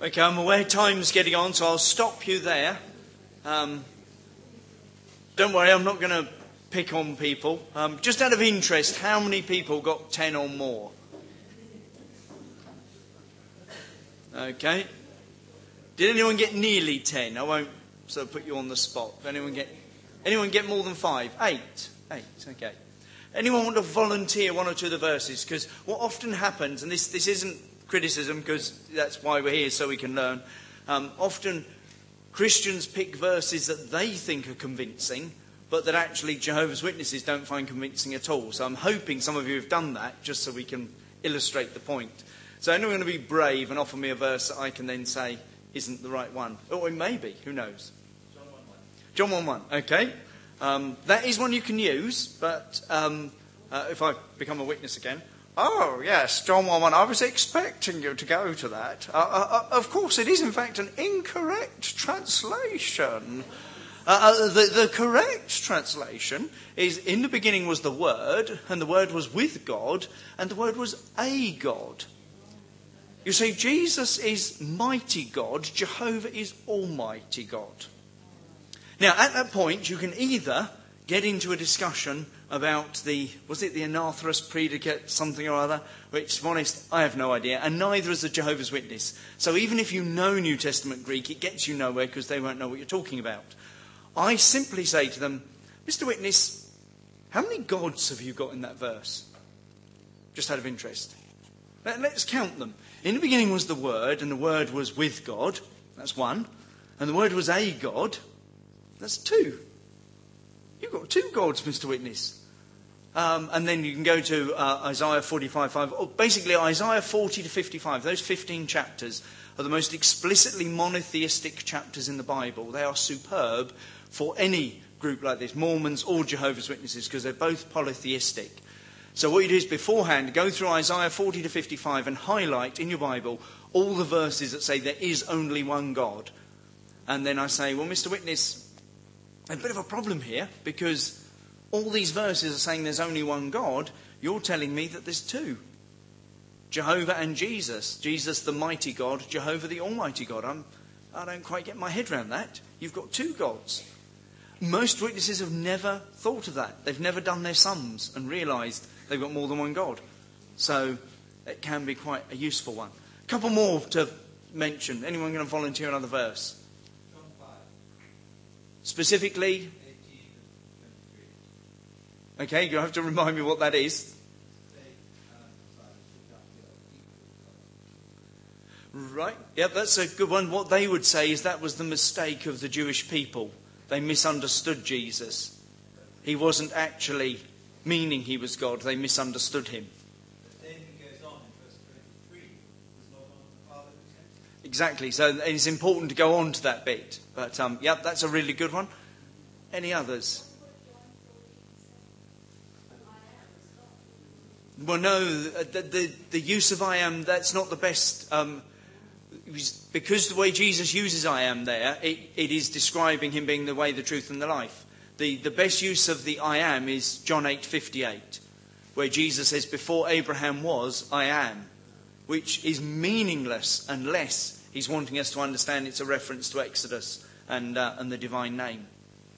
Okay, I'm aware time's getting on, so I'll stop you there. Don't worry, I'm not going to pick on people. Just out of interest, how many people got 10 or more? Okay. Did anyone get nearly 10? I won't sort of put you on the spot. Did anyone get more than 5? 8. 8, okay. Anyone want to volunteer one or two of the verses? Because what often happens, and this isn't criticism, because that's why we're here, so we can learn. Often Christians pick verses that they think are convincing, but that actually Jehovah's Witnesses don't find convincing at all. So I'm hoping some of you have done that, just so we can illustrate the point. So anyone going to be brave and offer me a verse that I can then say isn't the right one? Or it may be, who knows? John 1:1. Okay. That is one you can use, but if I become a witness again. Oh, yes, John 1:1. I was expecting you to go to that. Of course, it is, in fact, an incorrect translation. The correct translation is, in the beginning was the Word, and the Word was with God, and the Word was a God. You see, Jesus is mighty God, Jehovah is almighty God. Now, at that point, you can either get into a discussion about was it the anatherus predicate, something or other, which, to be honest, I have no idea, and neither is the Jehovah's Witness. So even if you know New Testament Greek, it gets you nowhere because they won't know what you're talking about. I simply say to them, Mr. Witness, how many gods have you got in that verse? Just out of interest. Let's count them. In the beginning was the Word, and the Word was with God. That's one. And the Word was a God. That's 2. You've got 2 gods, Mr. Witness. And then you can go to Isaiah 45:5. Or basically, Isaiah 40 to 55. Those 15 chapters are the most explicitly monotheistic chapters in the Bible. They are superb for any group like this, Mormons or Jehovah's Witnesses, because they're both polytheistic. So what you do is beforehand, go through Isaiah 40 to 55 and highlight in your Bible all the verses that say there is only one God. And then I say, well, Mr. Witness, a bit of a problem here, because all these verses are saying there's only one God. You're telling me that there's 2. Jehovah and Jesus. Jesus the mighty God, Jehovah the almighty God. I don't quite get my head around that. You've got 2 gods. Most witnesses have never thought of that. They've never done their sums and realised they've got more than one God. So it can be quite a useful one. A couple more to mention. Anyone going to volunteer another verse? John 5. Specifically? 18 and 23. Okay, you have to remind me what that is. Right, yep, that's a good one. What they would say is that was the mistake of the Jewish people. They misunderstood Jesus. He wasn't actually meaning he was God. They misunderstood him. But then he goes on in verse 23. Was not on the Father who sent him. Exactly, so it's important to go on to that bit. But, yep, that's a really good one. Any others? Well, no, the use of I am, that's not the best. Because the way Jesus uses I am there, it is describing him being the way, the truth and the life. The best use of the I am is John 8:58, where Jesus says, before Abraham was, I am, which is meaningless unless he's wanting us to understand it's a reference to Exodus and the divine name.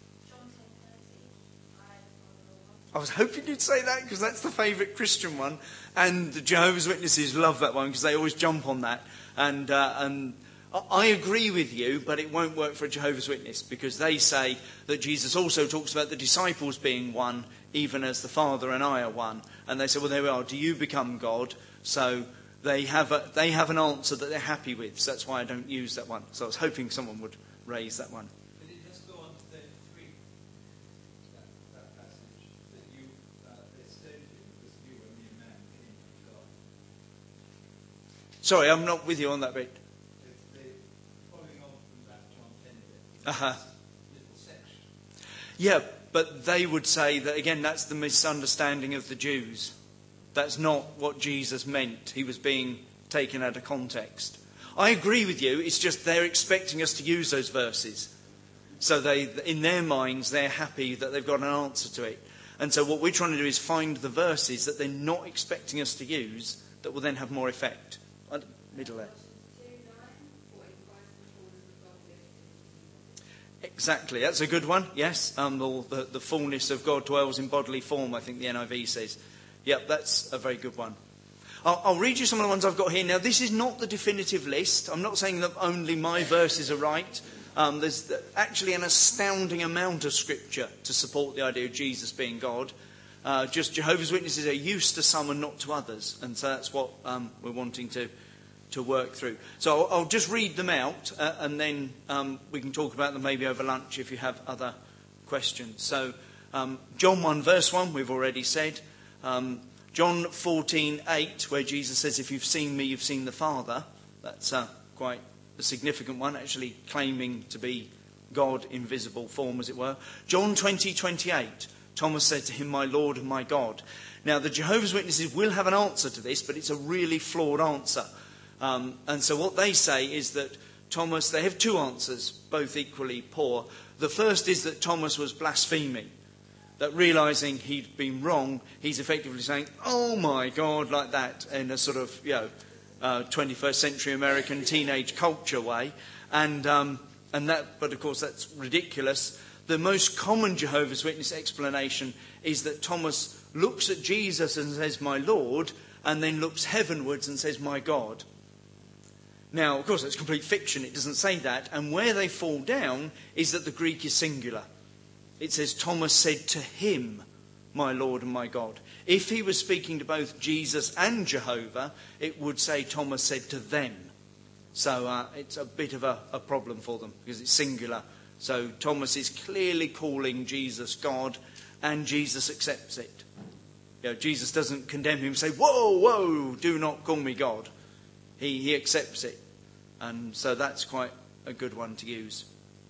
I was hoping you'd say that because that's the favourite Christian one. And the Jehovah's Witnesses love that one because they always jump on that. And I agree with you, but it won't work for a Jehovah's Witness because they say that Jesus also talks about the disciples being one, even as the Father and I are one. And they say, well, there we are. Do you become God? So they have an answer that they're happy with. So that's why I don't use that one. So I was hoping someone would raise that one. But it does go on to 33. That passage that you they stoned you because you were mere man came from God. Sorry, I'm not with you on that bit. Following on from that John 10 bit, Uh-huh. little section. Yeah, but they would say that, again, that's the misunderstanding of the Jews. That's not what Jesus meant. He was being taken out of context. I agree with you. It's just they're expecting us to use those verses. So in their minds, they're happy that they've got an answer to it. And so what we're trying to do is find the verses that they're not expecting us to use that will then have more effect. Middle there. Exactly, that's a good one, yes. The fullness of God dwells in bodily form, I think the NIV says. Yep, that's a very good one. I'll read you some of the ones I've got here. Now, this is not the definitive list. I'm not saying that only my verses are right. There's actually an astounding amount of scripture to support the idea of Jesus being God. Just Jehovah's Witnesses are used to some and not to others. And so that's what we're wanting to work through. So I'll just read them out and then we can talk about them maybe over lunch if you have other questions. So John 1 verse 1 we've already said. John 14:8 where Jesus says, if you've seen me, you've seen the Father. That's quite a significant one, actually claiming to be God in visible form, as it were. John 20:28, Thomas said to him, my Lord and my God. Now the Jehovah's Witnesses will have an answer to this, but it's a really flawed answer. And so what they say is that Thomas, they have two answers, both equally poor. The first is that Thomas was blaspheming, that realising he'd been wrong, he's effectively saying, oh my God, like that, in a sort of, 21st century American teenage culture way. And that, but of course that's ridiculous. The most common Jehovah's Witness explanation is that Thomas looks at Jesus and says, my Lord, and then looks heavenwards and says, my God. Now, of course, that's complete fiction. It doesn't say that. And where they fall down is that the Greek is singular. It says, Thomas said to him, my Lord and my God. If he was speaking to both Jesus and Jehovah, it would say Thomas said to them. So it's a bit of a problem for them because it's singular. So Thomas is clearly calling Jesus God, and Jesus accepts it. Jesus doesn't condemn him and say, whoa, do not call me God. He accepts it. And so that's quite a good one to use.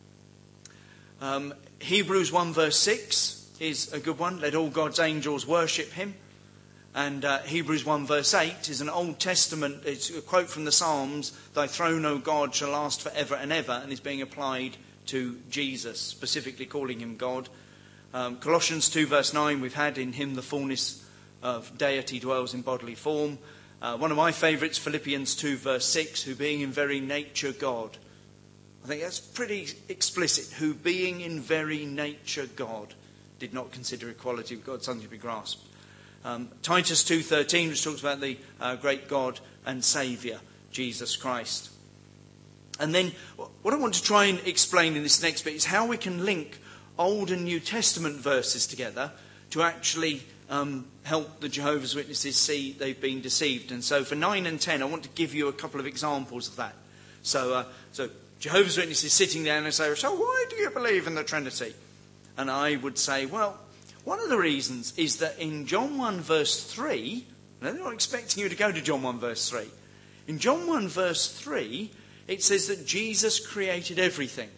Hebrews 1 verse 6 is a good one. Let all God's angels worship him. And Hebrews 1 verse 8 is an Old Testament, it's a quote from the Psalms, thy throne, O God, shall last forever and ever, and is being applied to Jesus, specifically calling him God. Colossians 2 verse 9, we've had in him the fullness of deity dwells in bodily form. One of my favourites, Philippians 2 verse 6, who being in very nature God. I think that's pretty explicit. Who being in very nature God did not consider equality with God something to be grasped. Titus 2:13, which talks about the great God and Saviour, Jesus Christ. And then what I want to try and explain in this next bit is how we can link Old and New Testament verses together to actually help the Jehovah's Witnesses see they've been deceived. And so for 9 and 10, I want to give you a couple of examples of that. So Jehovah's Witnesses sitting down and say, so why do you believe in the Trinity? And I would say, well, one of the reasons is that in John 1 verse 3, and I'm not expecting you to go to John 1 verse 3. In John 1 verse 3, it says that Jesus created everything.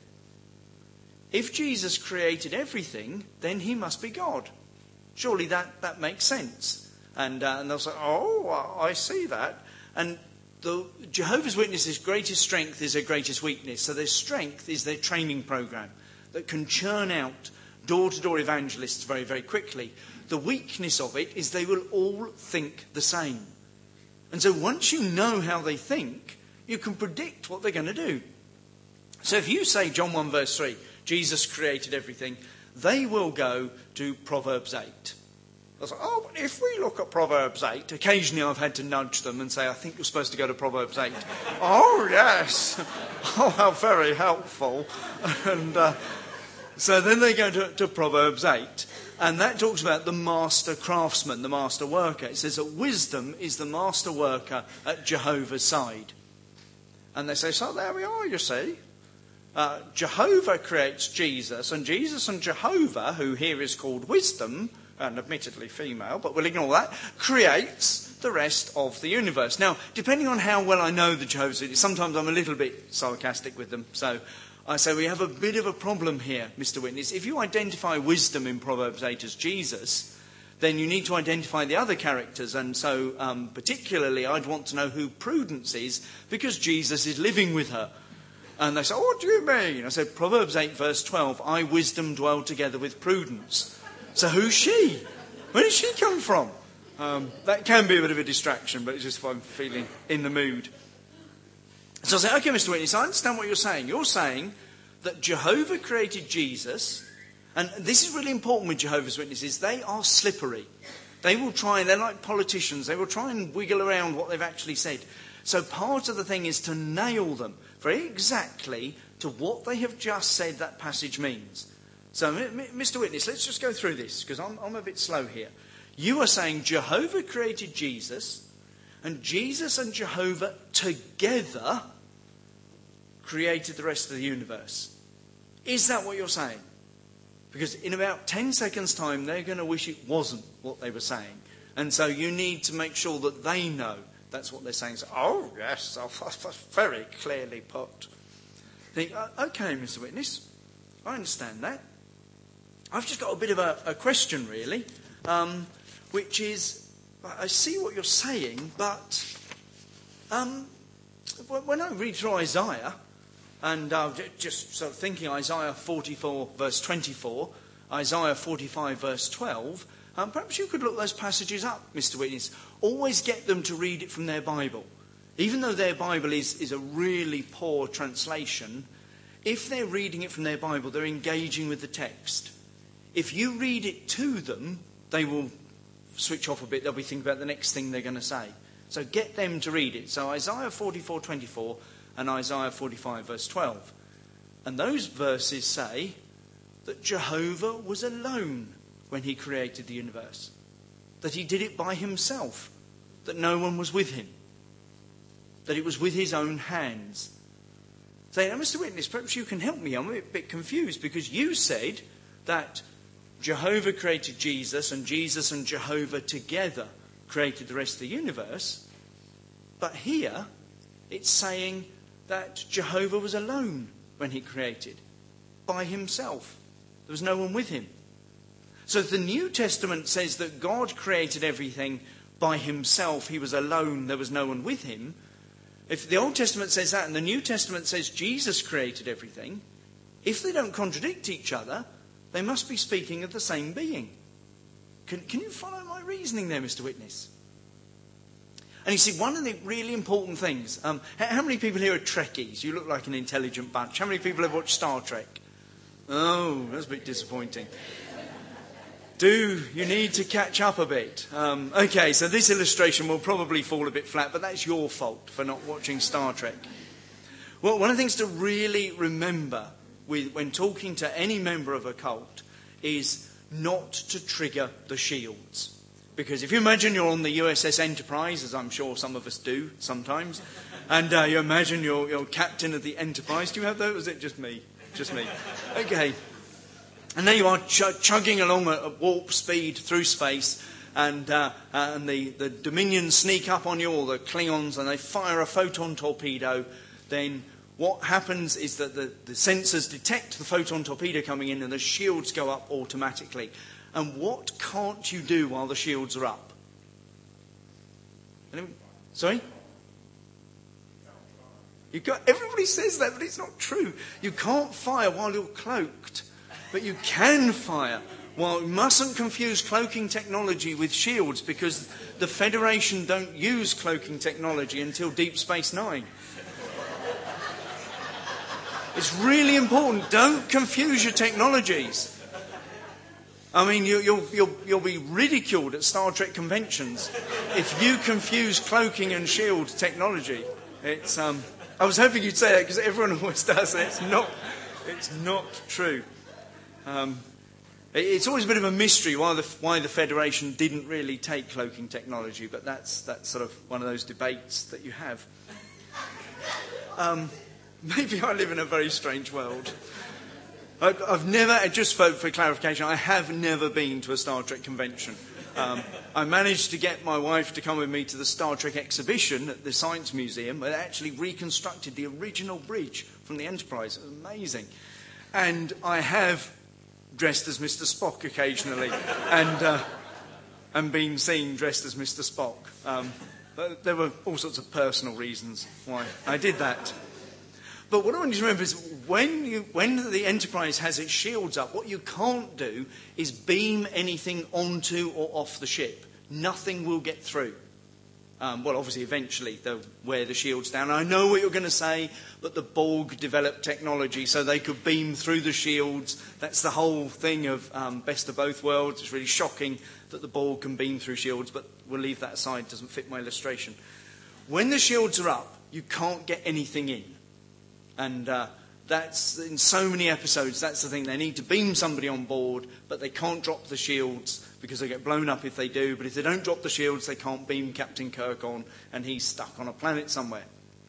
If Jesus created everything, then he must be God. Surely that makes sense. And they'll say, oh, I see that. And the Jehovah's Witnesses' greatest strength is their greatest weakness. So their strength is their training program that can churn out door-to-door evangelists very, very quickly. The weakness of it is they will all think the same. And so once you know how they think, you can predict what they're going to do. So if you say John 1 verse 3, Jesus created everything, they will go to Proverbs 8. They'll say, oh, but if we look at Proverbs 8, occasionally I've had to nudge them and say, I think you're supposed to go to Proverbs 8. Oh, yes. Oh, how very helpful. And so then they go to Proverbs 8. And that talks about the master craftsman, the master worker. It says that wisdom is the master worker at Jehovah's side. And they say, so there we are, you see. Jehovah creates Jesus, and Jesus and Jehovah, who here is called wisdom, and admittedly female, but we'll ignore that, creates the rest of the universe. Now, depending on how well I know the Jehovah's Witnesses, sometimes I'm a little bit sarcastic with them. So I say, we have a bit of a problem here, Mr. Witness. If you identify wisdom in Proverbs 8 as Jesus, then you need to identify the other characters. And so particularly I'd want to know who Prudence is, because Jesus is living with her. And they say, oh, what do you mean? I said, Proverbs 8 verse 12, I wisdom dwell together with prudence. So who's she? Where did she come from? That can be a bit of a distraction, but it's just if I'm feeling in the mood. So I say, okay, Mr. Witness, I understand what you're saying. You're saying that Jehovah created Jesus, and this is really important with Jehovah's Witnesses, they are slippery. They will try, they're like politicians, they will try and wiggle around what they've actually said. So part of the thing is to nail them very exactly to what they have just said that passage means. So, Mr. Witness, let's just go through this, because I'm a bit slow here. You are saying Jehovah created Jesus, and Jesus and Jehovah together created the rest of the universe. Is that what you're saying? Because in about 10 seconds' time, they're going to wish it wasn't what they were saying. And so you need to make sure that they know that's what they're saying. So, oh, yes, that's very clearly put. Think, okay, Mr. Witness, I understand that. I've just got a bit of a question, really, which is, I see what you're saying, but when I read through Isaiah, and just sort of thinking Isaiah 44 verse 24, Isaiah 45 verse 12, perhaps you could look those passages up, Mr. Witness. Always get them to read it from their Bible. Even though their Bible is a really poor translation, if they're reading it from their Bible, they're engaging with the text. If you read it to them, they will switch off a bit. They'll be thinking about the next thing they're going to say. So get them to read it. So Isaiah 44:24 and Isaiah 45 verse 12. And those verses say that Jehovah was alone when he created the universe. That he did it by himself. That no one was with him. That it was with his own hands. So now, Mr. Witness, perhaps you can help me. I'm a bit confused because you said that Jehovah created Jesus and Jehovah together created the rest of the universe. But here it's saying that Jehovah was alone when he created, by himself. There was no one with him. So the New Testament says that God created everything by himself. He was alone. There was no one with him. If the Old Testament says that and the New Testament says Jesus created everything, if they don't contradict each other, they must be speaking of the same being. Can you follow my reasoning there, Mr. Witness? And you see, one of the really important things, how many people here are Trekkies? You look like an intelligent bunch. How many people have watched Star Trek? Oh, that's a bit disappointing. You need to catch up a bit. Okay, so this illustration will probably fall a bit flat, but that's your fault for not watching Star Trek. Well, one of the things to really remember when talking to any member of a cult is not to trigger the shields. Because if you imagine you're on the USS Enterprise, as I'm sure some of us do sometimes, and you imagine you're captain of the Enterprise. Do you have those? Or is it just me? Just me. Okay. And there you are chugging along at warp speed through space, and the Dominions sneak up on you, or the Klingons, and they fire a photon torpedo. Then what happens is that the sensors detect the photon torpedo coming in and the shields go up automatically. And what can't you do while the shields are up? Sorry? Everybody says that, but it's not true. You can't fire while you're cloaked, but you can fire. Well, you mustn't confuse cloaking technology with shields, because the Federation don't use cloaking technology until Deep Space Nine. It's really important. Don't confuse your technologies. I mean, you'll be ridiculed at Star Trek conventions if you confuse cloaking and shield technology. It's I was hoping you'd say that because everyone always does it. It's not true. It's always a bit of a mystery why the Federation didn't really take cloaking technology, but that's sort of one of those debates that you have. Maybe I live in a very strange world. I've never, just for clarification, I have never been to a Star Trek convention. I managed to get my wife to come with me to the Star Trek exhibition at the Science Museum, where they actually reconstructed the original bridge from the Enterprise. It was amazing. And I have dressed as Mr. Spock occasionally, and been seen dressed as Mr. Spock. But there were all sorts of personal reasons why I did that. But what I want you to remember is when the Enterprise has its shields up, what you can't do is beam anything onto or off the ship. Nothing will get through. Well, obviously, eventually they'll wear the shields down. I know what you're going to say, but the Borg developed technology so they could beam through the shields. That's the whole thing of Best of Both Worlds. It's really shocking that the Borg can beam through shields, but we'll leave that aside. It doesn't fit my illustration. When the shields are up, you can't get anything in. And that's in so many episodes, that's the thing. They need to beam somebody on board, but they can't drop the shields because they get blown up if they do. But if they don't drop the shields, they can't beam Captain Kirk on, and he's stuck on a planet somewhere.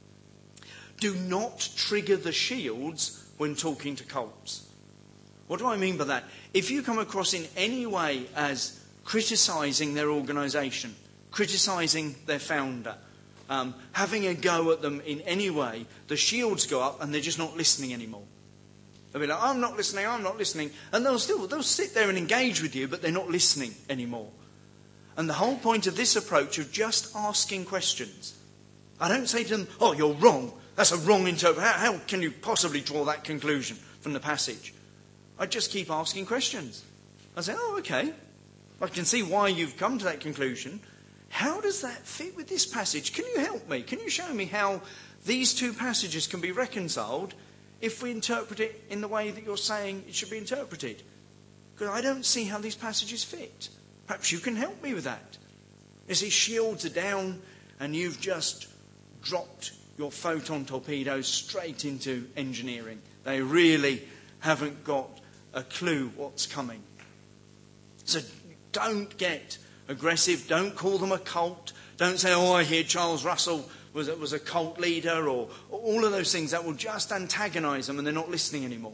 Do not trigger the shields when talking to cults. What do I mean by that? If you come across in any way as criticising their organisation, criticising their founder, having a go at them in any way, the shields go up and they're just not listening anymore. They'll be like, I'm not listening. And they'll sit there and engage with you, but they're not listening anymore. And the whole point of this approach of just asking questions. I don't say to them, oh, you're wrong. That's a wrong interpretation. How can you possibly draw that conclusion from the passage? I just keep asking questions. I say, oh, okay. I can see why you've come to that conclusion. How does that fit with this passage? Can you help me? Can you show me how these two passages can be reconciled if we interpret it in the way that you're saying it should be interpreted? Because I don't see how these passages fit. Perhaps you can help me with that. You see, shields are down and you've just dropped your photon torpedoes straight into engineering. They really haven't got a clue what's coming. So don't get aggressive. Don't call them a cult. Don't say, oh, I hear Charles Russell was a cult leader, or all of those things. That will just antagonise them and they're not listening anymore.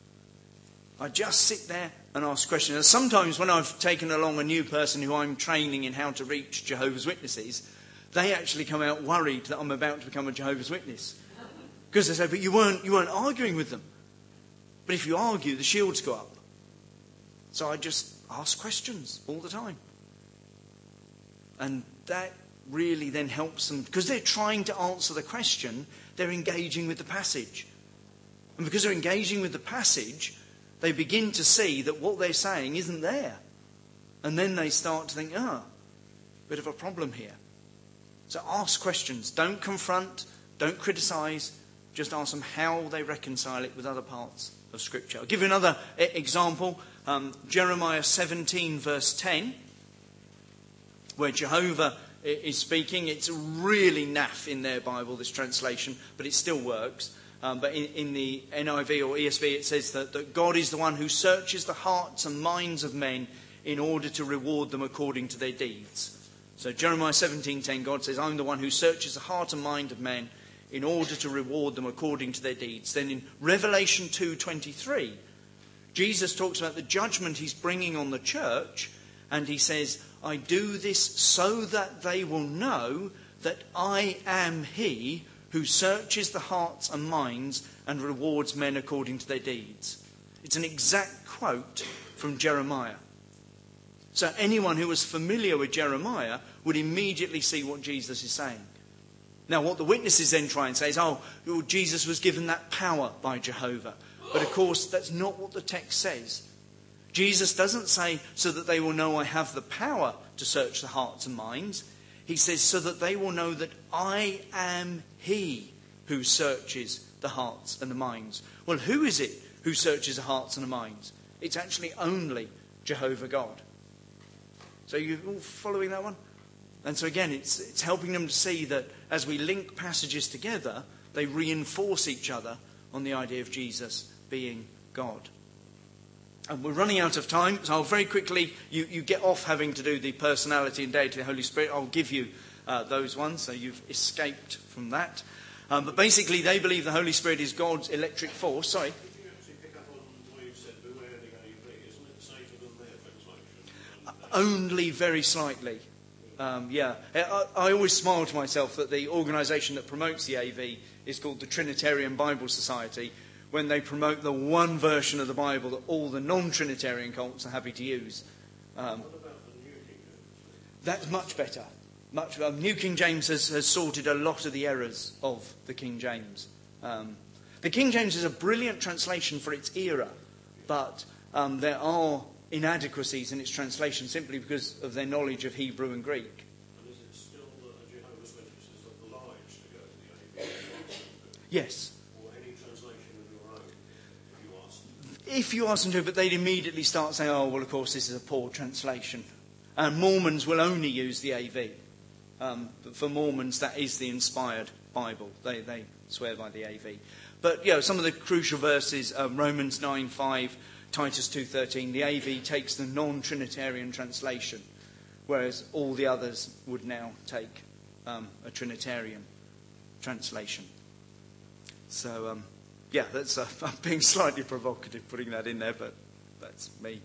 I just sit there and ask questions. And sometimes when I've taken along a new person who I'm training in how to reach Jehovah's Witnesses, they actually come out worried that I'm about to become a Jehovah's Witness. Because they say, but you weren't arguing with them. But if you argue, the shields go up. So I just ask questions all the time. And that really then helps them, because they're trying to answer the question, they're engaging with the passage. And because they're engaging with the passage, they begin to see that what they're saying isn't there. And then they start to think, bit of a problem here. So ask questions. Don't confront, don't criticise, just ask them how they reconcile it with other parts of Scripture. I'll give you another example. Jeremiah 17 verse 10. Where Jehovah is speaking. It's really naff in their Bible, this translation, but it still works. But in the NIV or ESV it says that God is the one who searches the hearts and minds of men in order to reward them according to their deeds. So Jeremiah 17:10, God says, I'm the one who searches the heart and mind of men in order to reward them according to their deeds. Then in Revelation 2:23, Jesus talks about the judgment he's bringing on the church, and he says, I do this so that they will know that I am he who searches the hearts and minds and rewards men according to their deeds. It's an exact quote from Jeremiah. So anyone who was familiar with Jeremiah would immediately see what Jesus is saying. Now what the witnesses then try and say is, Jesus was given that power by Jehovah. But of course that's not what the text says. Jesus doesn't say, so that they will know I have the power to search the hearts and minds. He says, so that they will know that I am he who searches the hearts and the minds. Well, who is it who searches the hearts and the minds? It's actually only Jehovah God. So you all following that one? And so again, it's helping them to see that as we link passages together, they reinforce each other on the idea of Jesus being God. And we're running out of time, so I'll very quickly, you get off having to do the personality and deity of the Holy Spirit. I'll give you those ones, so you've escaped from that. But basically, they believe the Holy Spirit is God's electric force. Sorry. Did you actually pick up on what you said, beware the AV? Isn't it Satan and their translation? Only very slightly. I always smile to myself that the organisation that promotes the AV is called the Trinitarian Bible Society, when they promote the one version of the Bible that all the non-Trinitarian cults are happy to use. What about the New King James? That's much better. New King James has sorted a lot of the errors of the King James. The King James is a brilliant translation for its era, but there are inadequacies in its translation simply because of their knowledge of Hebrew and Greek. And is it still a Yes. Or any translation of your own, if you ask them? If you ask them to, but they'd immediately start saying, oh, well, of course, this is a poor translation. And Mormons will only use the AV. But for Mormons, that is the inspired Bible. They swear by the AV. But, some of the crucial verses, Romans 9:5, Titus 2:13, the AV takes the non-Trinitarian translation, whereas all the others would now take a Trinitarian translation. So, that's I'm being slightly provocative putting that in there, but that's me.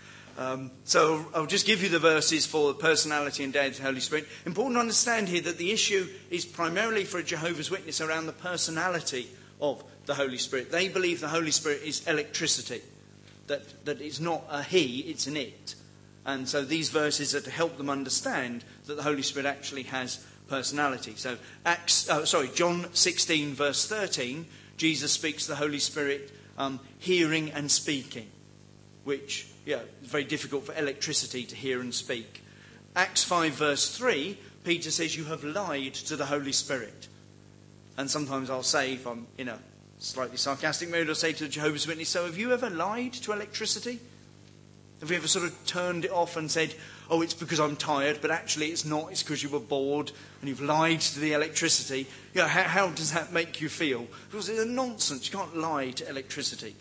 So I'll just give you the verses for the personality and deity of the Holy Spirit. Important to understand here that the issue is primarily for a Jehovah's Witness around the personality of the Holy Spirit. They believe the Holy Spirit is electricity, that it's not a he, it's an it. And so these verses are to help them understand that the Holy Spirit actually has personality. So John 16 verse 13, Jesus speaks the Holy Spirit hearing and speaking, which it's very difficult for electricity to hear and speak. Acts 5 verse 3, Peter says you have lied to the Holy Spirit. And sometimes I'll say, if I'm in a slightly sarcastic mood, I'll say to the Jehovah's Witness, so have you ever lied to electricity? Have you ever sort of turned it off and said, oh, it's because I'm tired, but actually it's not, it's because you were bored and you've lied to the electricity? How does that make you feel? Because it's a nonsense. You can't lie to electricity.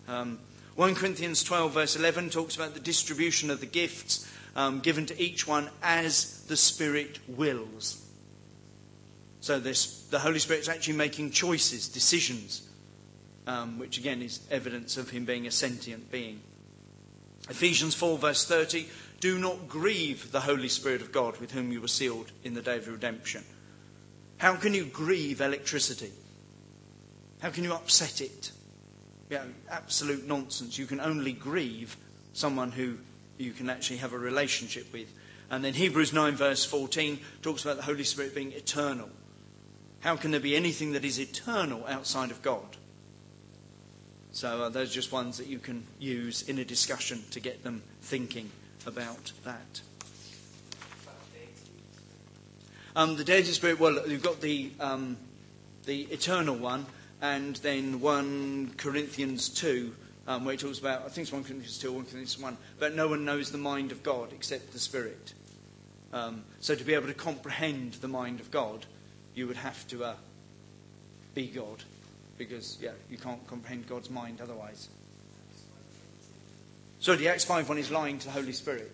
1 Corinthians 12 verse 11 talks about the distribution of the gifts given to each one as the Spirit wills. So the Holy Spirit's actually making choices, decisions, which again is evidence of him being a sentient being. Ephesians 4 verse 30, do not grieve the Holy Spirit of God with whom you were sealed in the day of redemption. How can you grieve electricity? How can you upset it? Absolute nonsense. You can only grieve someone who you can actually have a relationship with. And then Hebrews 9 verse 14 talks about the Holy Spirit being eternal. How can there be anything that is eternal outside of God? So those are just ones that you can use in a discussion to get them thinking about that. The deity spirit, well, you've got the eternal one, and then 1 Corinthians 2, where it talks about, I think it's 1 Corinthians 2 or 1 Corinthians 1, but no one knows the mind of God except the Spirit. So to be able to comprehend the mind of God, you would have to be God. Because, you can't comprehend God's mind otherwise. So the Acts 5 one is lying to the Holy Spirit.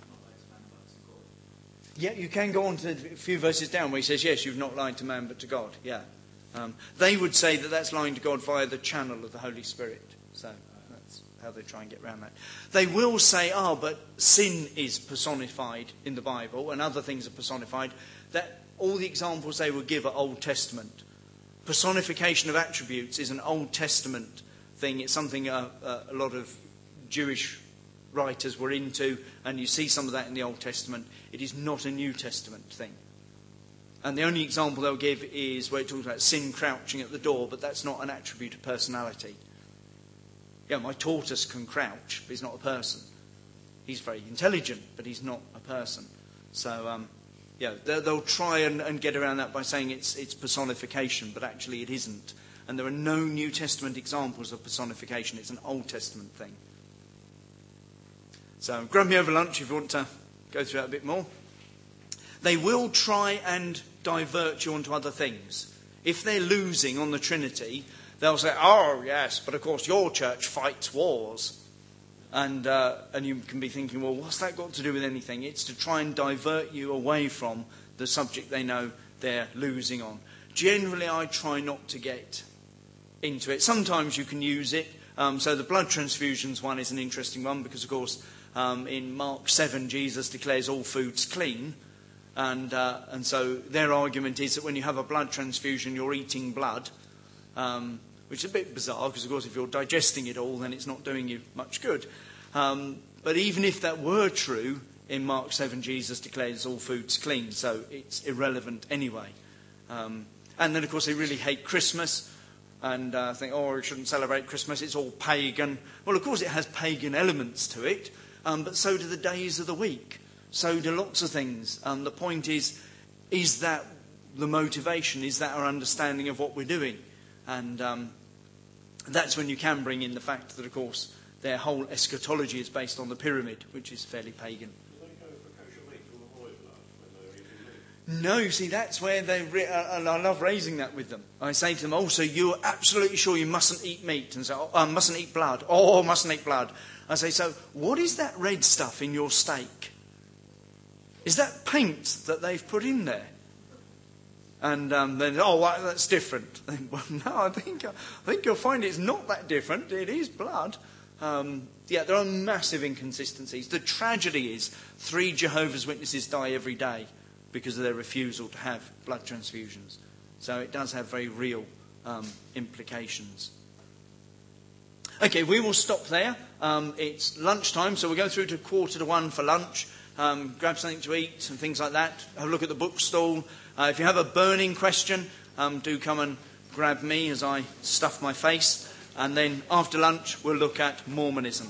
Yeah, you can go on to a few verses down where he says, yes, you've not lied to man but to God. Yeah. They would say that that's lying to God via the channel of the Holy Spirit. So that's how they try and get around that. They will say, but sin is personified in the Bible and other things are personified. That all the examples they will give are Old Testament. Personification of attributes is an Old Testament thing. It's something a lot of Jewish writers were into, and you see some of that in the Old Testament. It is not a New Testament thing. And the only example they'll give is where it talks about sin crouching at the door, but that's not an attribute of personality. My tortoise can crouch, but he's not a person. He's very intelligent, but he's not a person. So, they'll try and get around that by saying it's personification, but actually it isn't. And there are no New Testament examples of personification. It's an Old Testament thing. So grab me over lunch if you want to go through that a bit more. They will try and divert you onto other things. If they're losing on the Trinity, they'll say, oh yes, but of course your church fights wars. And you can be thinking, well, what's that got to do with anything? It's to try and divert you away from the subject they know they're losing on. Generally, I try not to get into it. Sometimes you can use it. So the blood transfusions one is an interesting one because, of course, in Mark 7, Jesus declares all foods clean. And so their argument is that when you have a blood transfusion, you're eating blood. Which is a bit bizarre because, of course, if you're digesting it all, then it's not doing you much good. But even if that were true, in Mark 7, Jesus declares all foods clean, so it's irrelevant anyway. And then, of course, they really hate Christmas and think, we shouldn't celebrate Christmas, it's all pagan. Well, of course, it has pagan elements to it, but so do the days of the week. So do lots of things. The point is that the motivation? Is that our understanding of what we're doing? And that's when you can bring in the fact that, of course, their whole eschatology is based on the pyramid, which is fairly pagan. Do they go for kosher meat from the boy blood when they're eating meat? No, you see, that's where and I love raising that with them. I say to them, also, you're absolutely sure you mustn't eat meat, and so, mustn't eat blood. Oh, mustn't eat blood. I say, so what is that red stuff in your steak? Is that paint that they've put in there? And then, well, that's different. I think, well, no, I think you'll find it's not that different. It is blood. There are massive inconsistencies. The tragedy is 3 Jehovah's Witnesses die every day because of their refusal to have blood transfusions. So it does have very real implications. Okay, we will stop there. It's lunchtime, so we'll go through to 1:45 for lunch. Grab something to eat and things like that. Have a look at the bookstall. If you have a burning question, do come and grab me as I stuff my face. And then after lunch, we'll look at Mormonism.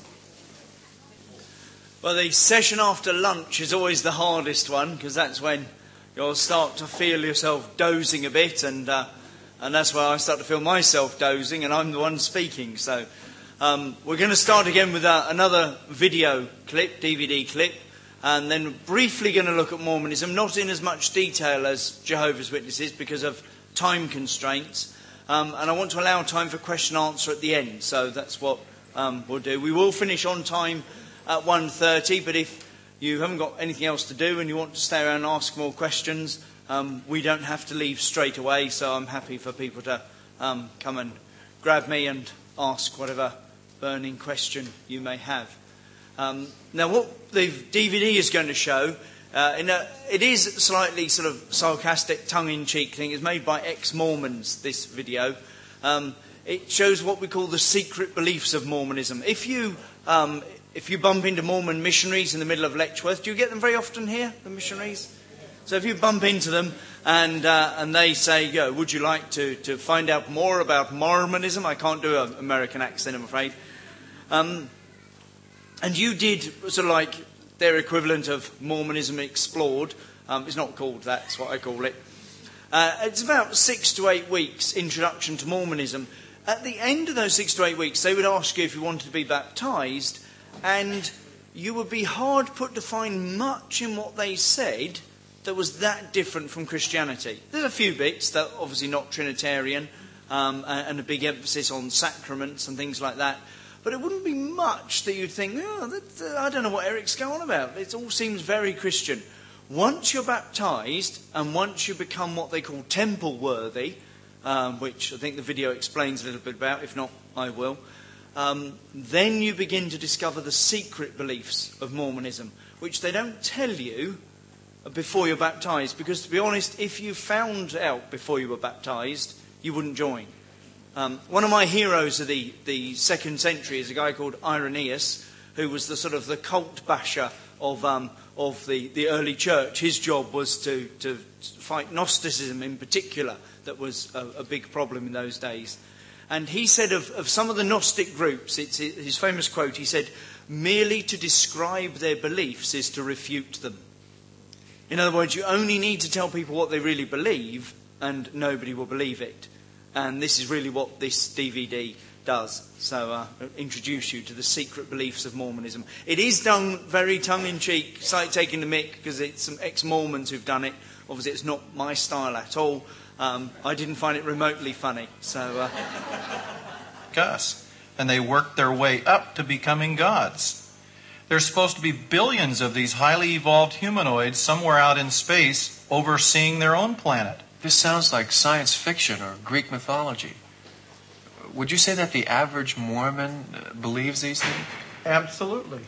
Well, the session after lunch is always the hardest one, because that's when you'll start to feel yourself dozing a bit, and that's where I start to feel myself dozing, and I'm the one speaking. So we're going to start again with another video clip, DVD clip, and then briefly going to look at Mormonism, not in as much detail as Jehovah's Witnesses because of time constraints. And I want to allow time for question and answer at the end. So that's what we'll do. We will finish on time at 1:30, but if you haven't got anything else to do and you want to stay around and ask more questions, we don't have to leave straight away. So I'm happy for people to come and grab me and ask whatever burning question you may have. Now, what the DVD is going to show, it is slightly sort of sarcastic, tongue-in-cheek thing. It's made by ex-Mormons, this video. It shows what we call the secret beliefs of Mormonism. If you bump into Mormon missionaries in the middle of Letchworth, do you get them very often here, the missionaries? So if you bump into them and they say, would you like to find out more about Mormonism? I can't do an American accent, I'm afraid. And you did sort of like their equivalent of Mormonism Explored. It's not called that, that's what I call it. It's about 6 to 8 weeks introduction to Mormonism. At the end of those 6 to 8 weeks, they would ask you if you wanted to be baptized, and you would be hard put to find much in what they said that was that different from Christianity. There's a few bits that are obviously not Trinitarian, and a big emphasis on sacraments and things like that. But it wouldn't be much that you'd think, I don't know what Eric's going on about. It all seems very Christian. Once you're baptized, and once you become what they call temple worthy, which I think the video explains a little bit about, if not, I will, then you begin to discover the secret beliefs of Mormonism, which they don't tell you before you're baptized. Because, to be honest, if you found out before you were baptized, you wouldn't join. One of my heroes of the 2nd century is a guy called Irenaeus, who was the sort of the cult basher of the early church. His job was to fight Gnosticism in particular. That was a big problem in those days. And he said of some of the Gnostic groups, it's his famous quote, he said, merely to describe their beliefs is to refute them. In other words, you only need to tell people what they really believe, and nobody will believe it. And this is really what this DVD does. So I'll introduce you to the secret beliefs of Mormonism. It is done very tongue-in-cheek, slightly taking the mick, because it's some ex-Mormons who've done it. Obviously, it's not my style at all. I didn't find it remotely funny. So, Gus. And they worked their way up to becoming gods. There's supposed to be billions of these highly evolved humanoids somewhere out in space overseeing their own planet. This sounds like science fiction or Greek mythology. Would you say that the average Mormon believes these things? Absolutely.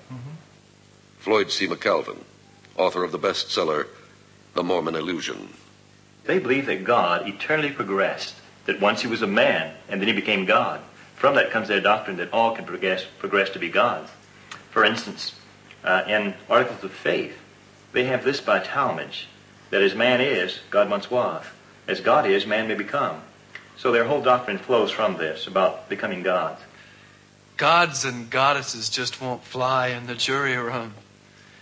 Floyd C. McKelvin, author of the bestseller, The Mormon Illusion. They believe that God eternally progressed, that once he was a man and then he became God. From that comes their doctrine that all can progress to be gods. For instance, in Articles of Faith, they have this by Talmage, that as man is, God once was. As God is, man may become. So their whole doctrine flows from this, about becoming gods. Gods and goddesses just won't fly in the jury room.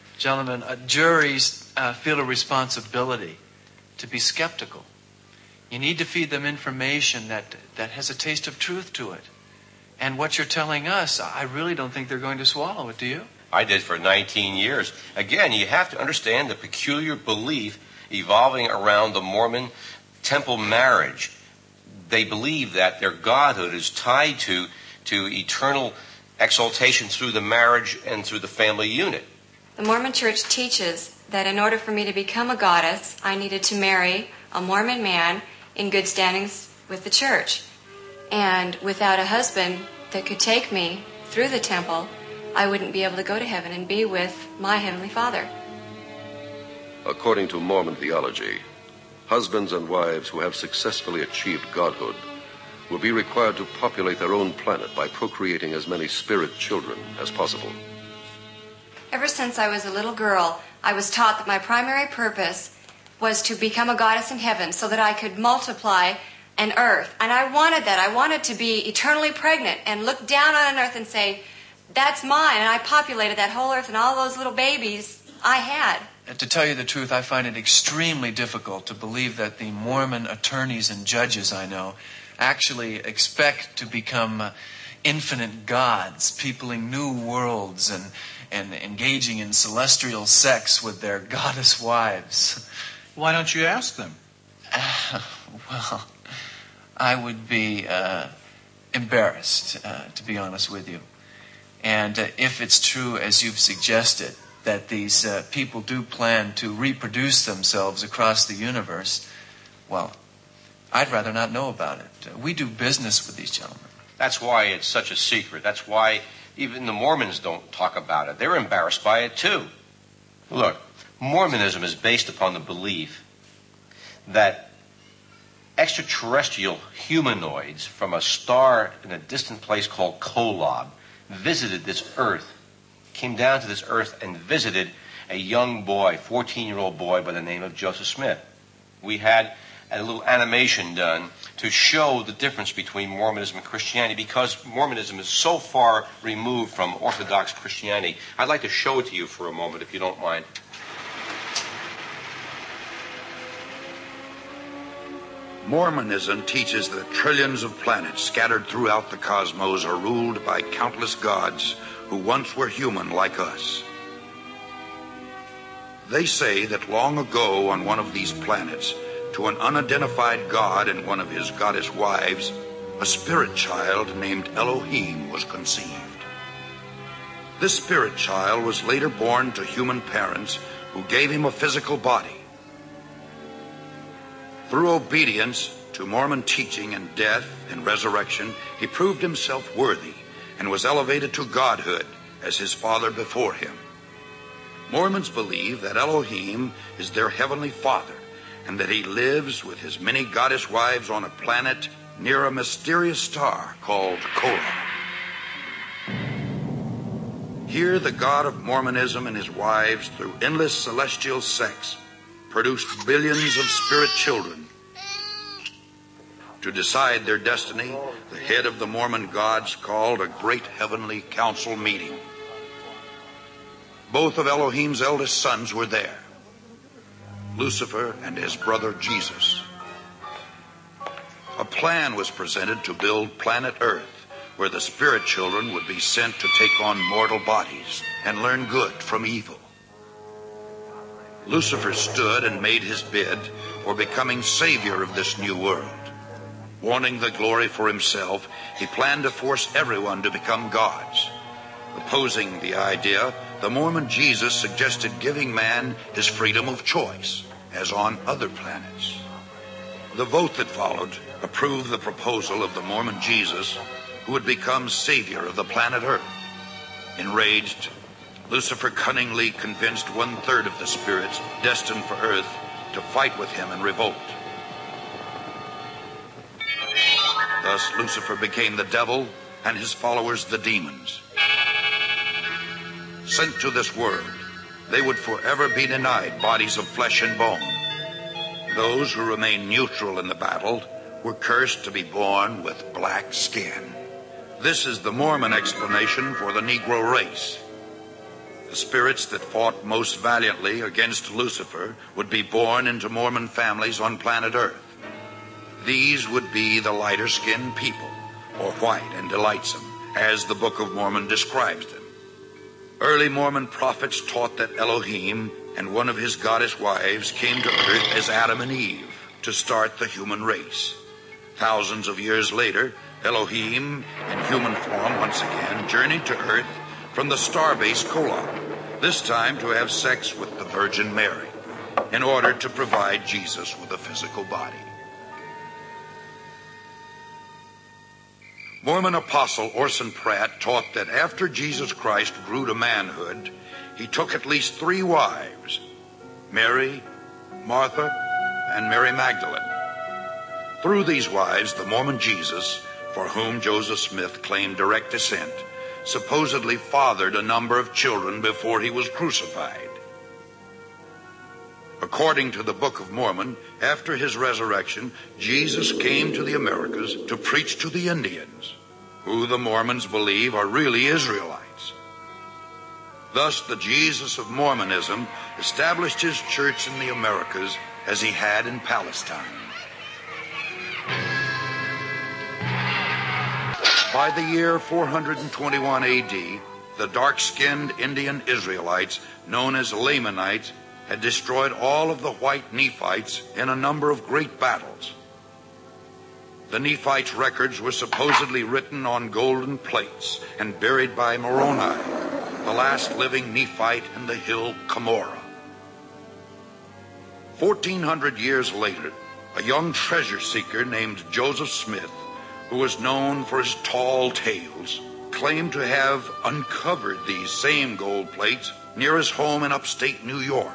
Gentlemen, juries feel a responsibility to be skeptical. You need to feed them information that has a taste of truth to it. And what you're telling us, I really don't think they're going to swallow it, do you? I did for 19 years. Again, you have to understand the peculiar belief evolving around the Mormon temple marriage. They believe that their godhood is tied to eternal exaltation through the marriage and through the family unit. The Mormon Church teaches that in order for me to become a goddess, I needed to marry a Mormon man in good standings with the church. And without a husband that could take me through the temple, I wouldn't be able to go to heaven and be with my Heavenly Father. According to Mormon theology, husbands and wives who have successfully achieved godhood will be required to populate their own planet by procreating as many spirit children as possible. Ever since I was a little girl, I was taught that my primary purpose was to become a goddess in heaven so that I could multiply an earth. And I wanted that. I wanted to be eternally pregnant and look down on an earth and say, that's mine. And I populated that whole earth and all those little babies I had. And to tell you the truth, I find it extremely difficult to believe that the Mormon attorneys and judges I know actually expect to become infinite gods, peopling new worlds and engaging in celestial sex with their goddess wives. Why don't you ask them? Well, I would be embarrassed, to be honest with you. And if it's true, as you've suggested, that these people do plan to reproduce themselves across the universe, well, I'd rather not know about it. We do business with these gentlemen. That's why it's such a secret. That's why even the Mormons don't talk about it. They're embarrassed by it too. Look, Mormonism is based upon the belief that extraterrestrial humanoids from a star in a distant place called Kolob visited this earth, came down to this earth and visited a young boy, 14-year-old boy by the name of Joseph Smith. We had a little animation done to show the difference between Mormonism and Christianity because Mormonism is so far removed from Orthodox Christianity. I'd like to show it to you for a moment, if you don't mind. Mormonism teaches that trillions of planets scattered throughout the cosmos are ruled by countless gods who once were human like us. They say that long ago on one of these planets, to an unidentified god and one of his goddess wives, a spirit child named Elohim was conceived. This spirit child was later born to human parents who gave him a physical body. Through obedience to Mormon teaching and death and resurrection, he proved himself worthy and was elevated to godhood as his father before him. Mormons believe that Elohim is their heavenly father and that he lives with his many goddess wives on a planet near a mysterious star called Kolob. Here the God of Mormonism and his wives, through endless celestial sex, produced billions of spirit children. To decide their destiny, the head of the Mormon gods called a great heavenly council meeting. Both of Elohim's eldest sons were there, Lucifer and his brother Jesus. A plan was presented to build planet Earth, where the spirit children would be sent to take on mortal bodies and learn good from evil. Lucifer stood and made his bid for becoming savior of this new world. Wanting the glory for himself, he planned to force everyone to become gods. Opposing the idea, the Mormon Jesus suggested giving man his freedom of choice, as on other planets. The vote that followed approved the proposal of the Mormon Jesus, who would become savior of the planet Earth. Enraged, Lucifer cunningly convinced 1/3 of the spirits destined for Earth to fight with him in revolt. Thus Lucifer became the devil and his followers the demons. Sent to this world, they would forever be denied bodies of flesh and bone. Those who remained neutral in the battle were cursed to be born with black skin. This is the Mormon explanation for the Negro race. The spirits that fought most valiantly against Lucifer would be born into Mormon families on planet Earth. these would be the lighter-skinned people, or white and delightsome, as the Book of Mormon describes them. Early Mormon prophets taught that Elohim and one of his goddess wives came to earth as Adam and Eve to start the human race. Thousands of years later, Elohim, in human form once again, journeyed to earth from the starbase Kolob, this time to have sex with the Virgin Mary, in order to provide Jesus with a physical body. Mormon apostle Orson Pratt taught that after Jesus Christ grew to manhood, he took at least 3 wives, Mary, Martha, and Mary Magdalene. Through these wives, the Mormon Jesus, for whom Joseph Smith claimed direct descent, supposedly fathered a number of children before he was crucified. According to the Book of Mormon, after his resurrection, Jesus came to the Americas to preach to the Indians, who the Mormons believe are really Israelites. Thus, the Jesus of Mormonism established his church in the Americas as he had in Palestine. By the year 421 AD, the dark-skinned Indian Israelites, known as Lamanites, had destroyed all of the white Nephites in a number of great battles. The Nephites' records were supposedly written on golden plates and buried by Moroni, the last living Nephite in the hill Cumorah. 1,400 years later, a young treasure seeker named Joseph Smith, who was known for his tall tales, claimed to have uncovered these same gold plates near his home in upstate New York.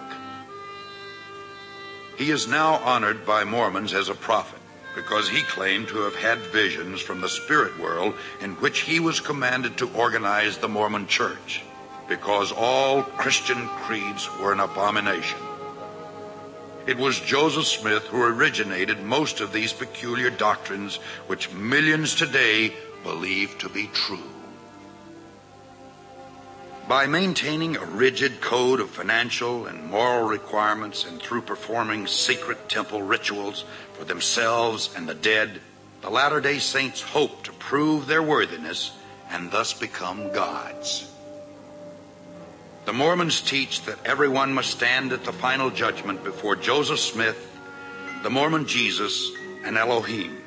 He is now honored by Mormons as a prophet because he claimed to have had visions from the spirit world in which he was commanded to organize the Mormon church, because all Christian creeds were an abomination. It was Joseph Smith who originated most of these peculiar doctrines which millions today believe to be true. By maintaining a rigid code of financial and moral requirements and through performing secret temple rituals for themselves and the dead, the Latter-day Saints hope to prove their worthiness and thus become gods. The Mormons teach that everyone must stand at the final judgment before Joseph Smith, the Mormon Jesus, and Elohim.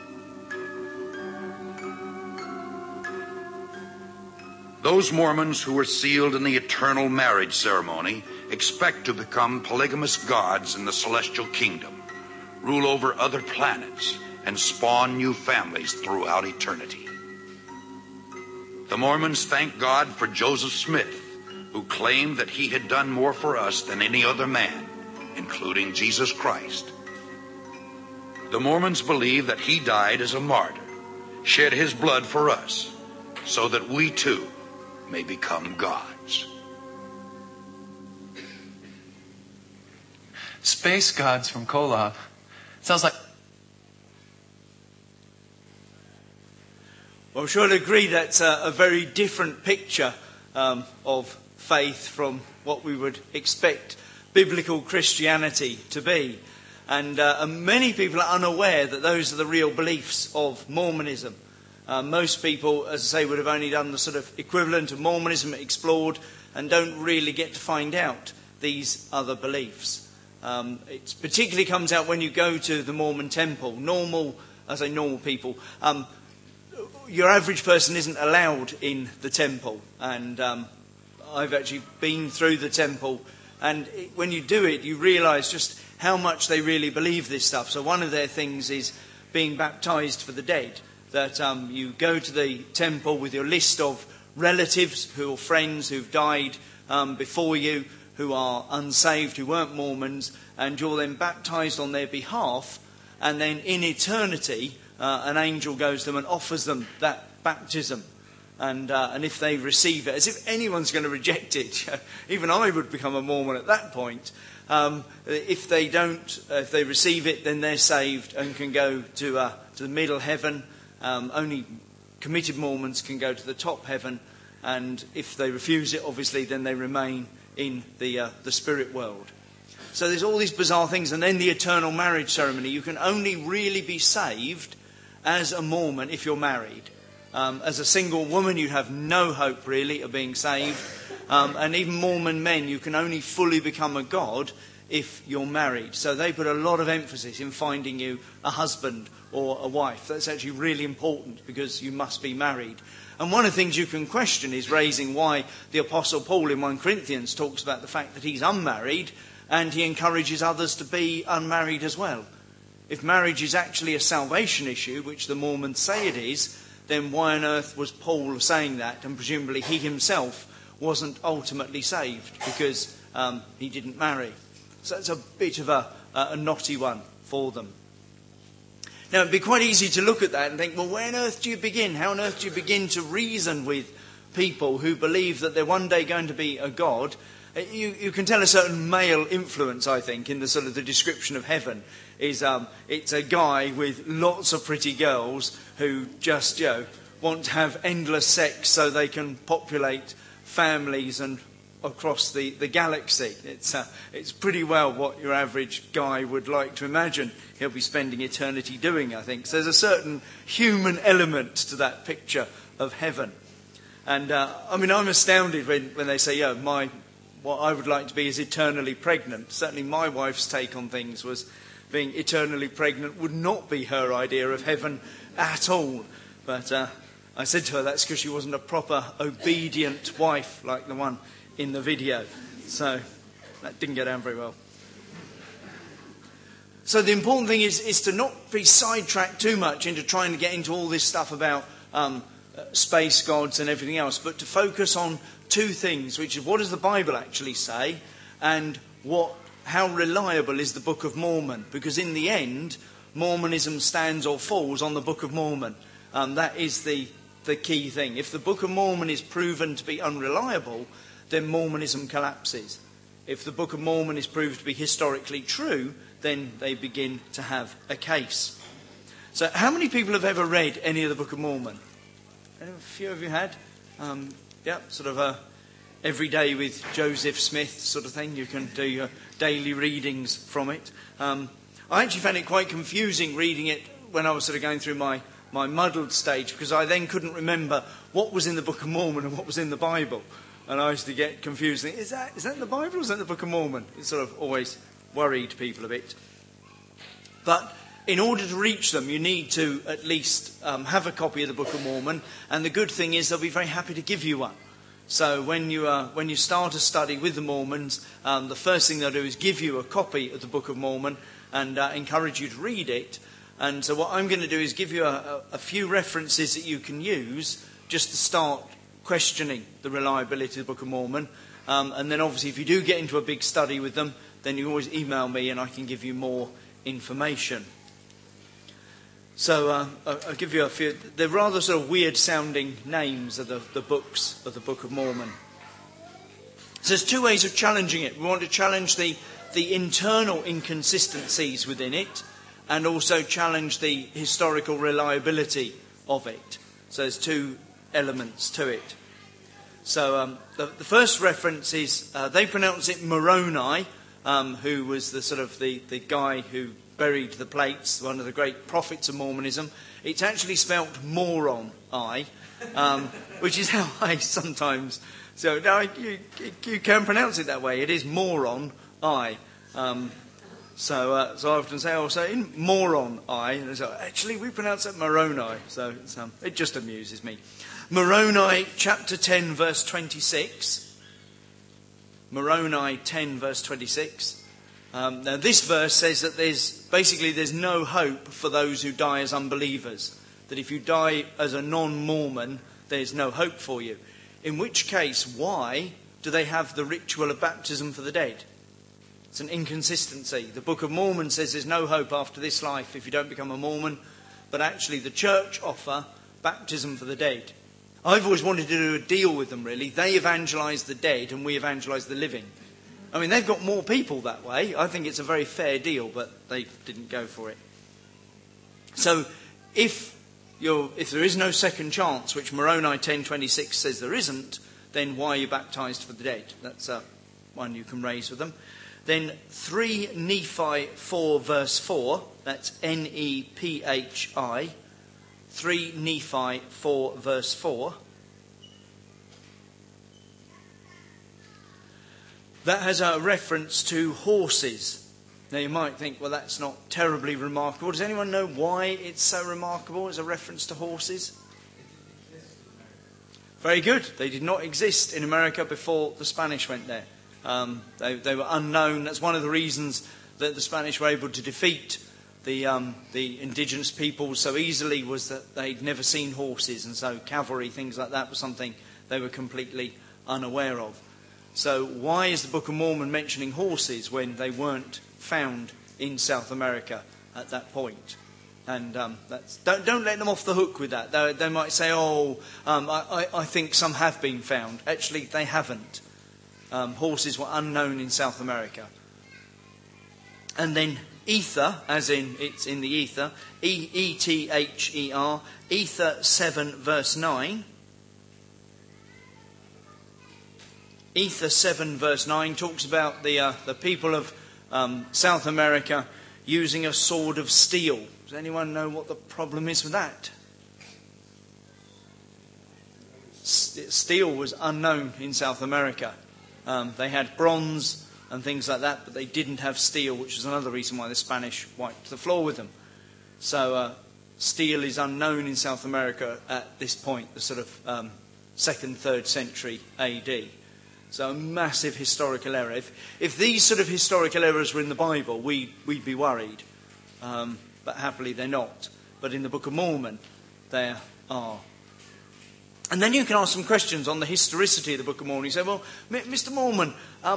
Those Mormons who were sealed in the eternal marriage ceremony expect to become polygamous gods in the celestial kingdom, rule over other planets, and spawn new families throughout eternity. The Mormons thank God for Joseph Smith, who claimed that he had done more for us than any other man, including Jesus Christ. The Mormons believe that he died as a martyr, shed his blood for us, so that we too may become gods. Space gods from Kolob. Sounds like... Well, I'm sure I'd agree that's a very different picture of faith from what we would expect biblical Christianity to be. And many people are unaware that those are the real beliefs of Mormonism. Most people, as I say, would have only done the sort of equivalent of Mormonism explored and don't really get to find out these other beliefs. It particularly comes out when you go to the Mormon temple. Normal people, your average person isn't allowed in the temple. And I've actually been through the temple. And when you do it, you realise just how much they really believe this stuff. So one of their things is being baptised for the dead. That you go to the temple with your list of relatives or friends who've died before you, who are unsaved, who weren't Mormons, and you're then baptised on their behalf, and then in eternity an angel goes to them and offers them that baptism. And if they receive it, as if anyone's going to reject it, even I would become a Mormon at that point. If they don't, if they receive it, then they're saved and can go to the middle heaven. Only committed Mormons can go to the top heaven, and if they refuse it, obviously, then they remain in the spirit world. So there's all these bizarre things. And then the eternal marriage ceremony. You can only really be saved as a Mormon if you're married. As a single woman, you have no hope really of being saved. And even Mormon men, you can only fully become a god if you're married. So they put a lot of emphasis in finding you a husband or a wife. That's actually really important because you must be married. And one of the things you can question is raising why the Apostle Paul in 1 Corinthians talks about the fact that he's unmarried and he encourages others to be unmarried as well. If marriage is actually a salvation issue, which the Mormons say it is, then why on earth was Paul saying that? And presumably he himself wasn't ultimately saved because he didn't marry. So it's a bit of a knotty one for them. Now, it'd be quite easy to look at that and think, well, where on earth do you begin? How on earth do you begin to reason with people who believe that they're one day going to be a god? You can tell a certain male influence, I think, in the sort of the description of heaven. Is it's a guy with lots of pretty girls who just, want to have endless sex so they can populate families and across the galaxy. It's pretty well what your average guy would like to imagine he'll be spending eternity doing, I think. So there's a certain human element to that picture of heaven. And I'm astounded when they say, what I would like to be is eternally pregnant. Certainly my wife's take on things was being eternally pregnant would not be her idea of heaven at all. But I said to her that's because she wasn't a proper obedient wife like the one in the video. So that didn't go down very well. So the important thing is to not be sidetracked too much into trying to get into all this stuff about space gods and everything else, but to focus on two things, which is what does the Bible actually say and how reliable is the Book of Mormon? Because in the end, Mormonism stands or falls on the Book of Mormon. That is the key thing. If the Book of Mormon is proven to be unreliable, then Mormonism collapses. If the Book of Mormon is proved to be historically true, then they begin to have a case. So how many people have ever read any of the Book of Mormon? A few of you had? Sort of every day with Joseph Smith sort of thing. You can do your daily readings from it. I actually found it quite confusing reading it when I was sort of going through my muddled stage, because I then couldn't remember what was in the Book of Mormon and what was in the Bible. And I used to get confused. Is that in the Bible or is that in the Book of Mormon? It sort of always worried people a bit. But in order to reach them, you need to at least have a copy of the Book of Mormon. And the good thing is they'll be very happy to give you one. So when you start a study with the Mormons, the first thing they'll do is give you a copy of the Book of Mormon and encourage you to read it. And so what I'm going to do is give you a few references that you can use just to start questioning the reliability of the Book of Mormon. And then obviously if you do get into a big study with them, then you always email me and I can give you more information. So I'll give you a few. They're rather sort of weird sounding names of the books of the Book of Mormon. So there's two ways of challenging it. We want to challenge the internal inconsistencies within it and also challenge the historical reliability of it. So there's two elements to it. So the first reference is, they pronounce it Moroni, who was the guy who buried the plates, one of the great prophets of Mormonism. It's actually spelt moron, which is how I sometimes... So no, you can pronounce it that way. It is moron, So I often say, in moron, and so actually we pronounce it Moroni. So it just amuses me. Moroni chapter 10 verse 26. Moroni 10 verse 26. Now this verse says that there's no hope for those who die as unbelievers. That if you die as a non-Mormon, there's no hope for you. In which case, why do they have the ritual of baptism for the dead? It's an inconsistency. The Book of Mormon says there's no hope after this life if you don't become a Mormon. But actually the church offer baptism for the dead. I've always wanted to do a deal with them, really. They evangelise the dead and we evangelise the living. I mean, they've got more people that way. I think it's a very fair deal, but they didn't go for it. So if there is no second chance, which Moroni 10:26 says there isn't, then why are you baptised for the dead? That's one you can raise with them. Then 3 Nephi 4 verse 4, that's Nephi, 3 Nephi 4 verse 4. That has a reference to horses. Now you might think, well, that's not terribly remarkable. Does anyone know why it's so remarkable as a reference to horses? Very good. They did not exist in America before the Spanish went there. They were unknown. That's one of the reasons that the Spanish were able to defeat the indigenous peoples so easily, was that they'd never seen horses, and so cavalry, things like that, was something they were completely unaware of. So why is the Book of Mormon mentioning horses when they weren't found in South America at that point? And don't let them off the hook with that. They might say, I think some have been found. Actually, they haven't. Horses were unknown in South America. And then ether, as in it's in the ether, E-E-T-H-E-R, ether 7 verse 9. Ether 7 verse 9 talks about the people of South America using a sword of steel. Does anyone know what the problem is with that? Steel was unknown in South America. They had bronze and things like that, but they didn't have steel, which is another reason why the Spanish wiped the floor with them. So steel is unknown in South America at this point, the sort of 2nd, 3rd century AD. So a massive historical error. If these sort of historical errors were in the Bible, we'd be worried. But happily they're not. But in the Book of Mormon, there are. And then you can ask some questions on the historicity of the Book of Mormon. You say, well, Mr. Mormon,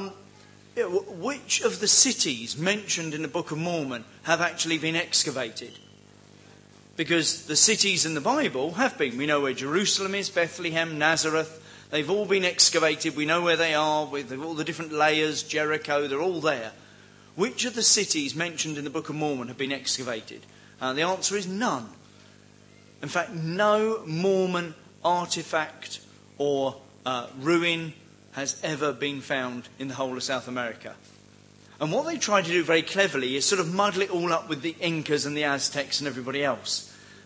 which of the cities mentioned in the Book of Mormon have actually been excavated? Because the cities in the Bible have been. We know where Jerusalem is, Bethlehem, Nazareth. They've all been excavated. We know where they are with all the different layers, Jericho, they're all there. Which of the cities mentioned in the Book of Mormon have been excavated? The answer is none. In fact, no Mormon artifact or ruin has ever been found in the whole of South America. And what they try to do very cleverly is sort of muddle it all up with the Incas and the Aztecs and everybody else.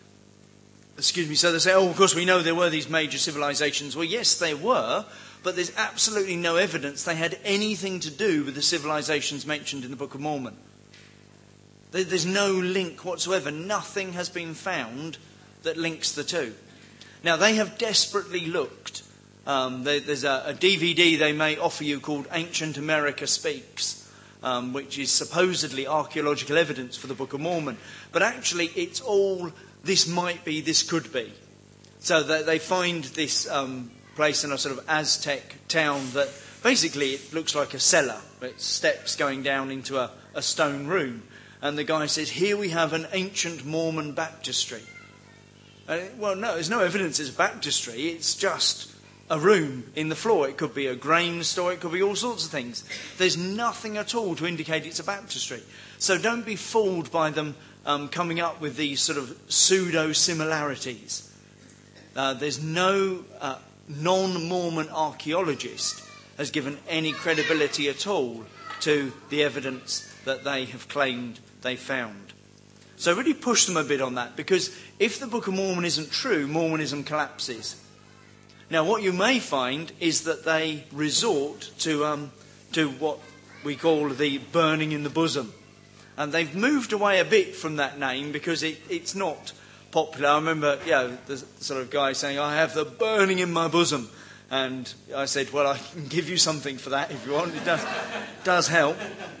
So they say, of course we know there were these major civilizations. Well, yes, there were, but there's absolutely no evidence they had anything to do with the civilizations mentioned in the Book of Mormon. There's no link whatsoever. Nothing has been found that links the two. Now, they have desperately looked. There's a DVD they may offer you called Ancient America Speaks, which is supposedly archaeological evidence for the Book of Mormon. But actually, it's all, this might be, this could be. So they find this place in a sort of Aztec town that basically it looks like a cellar. It's steps going down into a stone room. And the guy says, here we have an ancient Mormon baptistry. Well, no, there's no evidence it's a baptistry. It's just a room in the floor. It could be a grain store. It could be all sorts of things. There's nothing at all to indicate it's a baptistry. So don't be fooled by them coming up with these sort of pseudo-similarities. There's no non-Mormon archaeologist has given any credibility at all to the evidence that they have claimed they found. So really push them a bit on that, because if the Book of Mormon isn't true, Mormonism collapses. Now, what you may find is that they resort to what we call the burning in the bosom. And they've moved away a bit from that name because it's not popular. I remember, the sort of guy saying, I have the burning in my bosom. And I said, well, I can give you something for that if you want. It does help.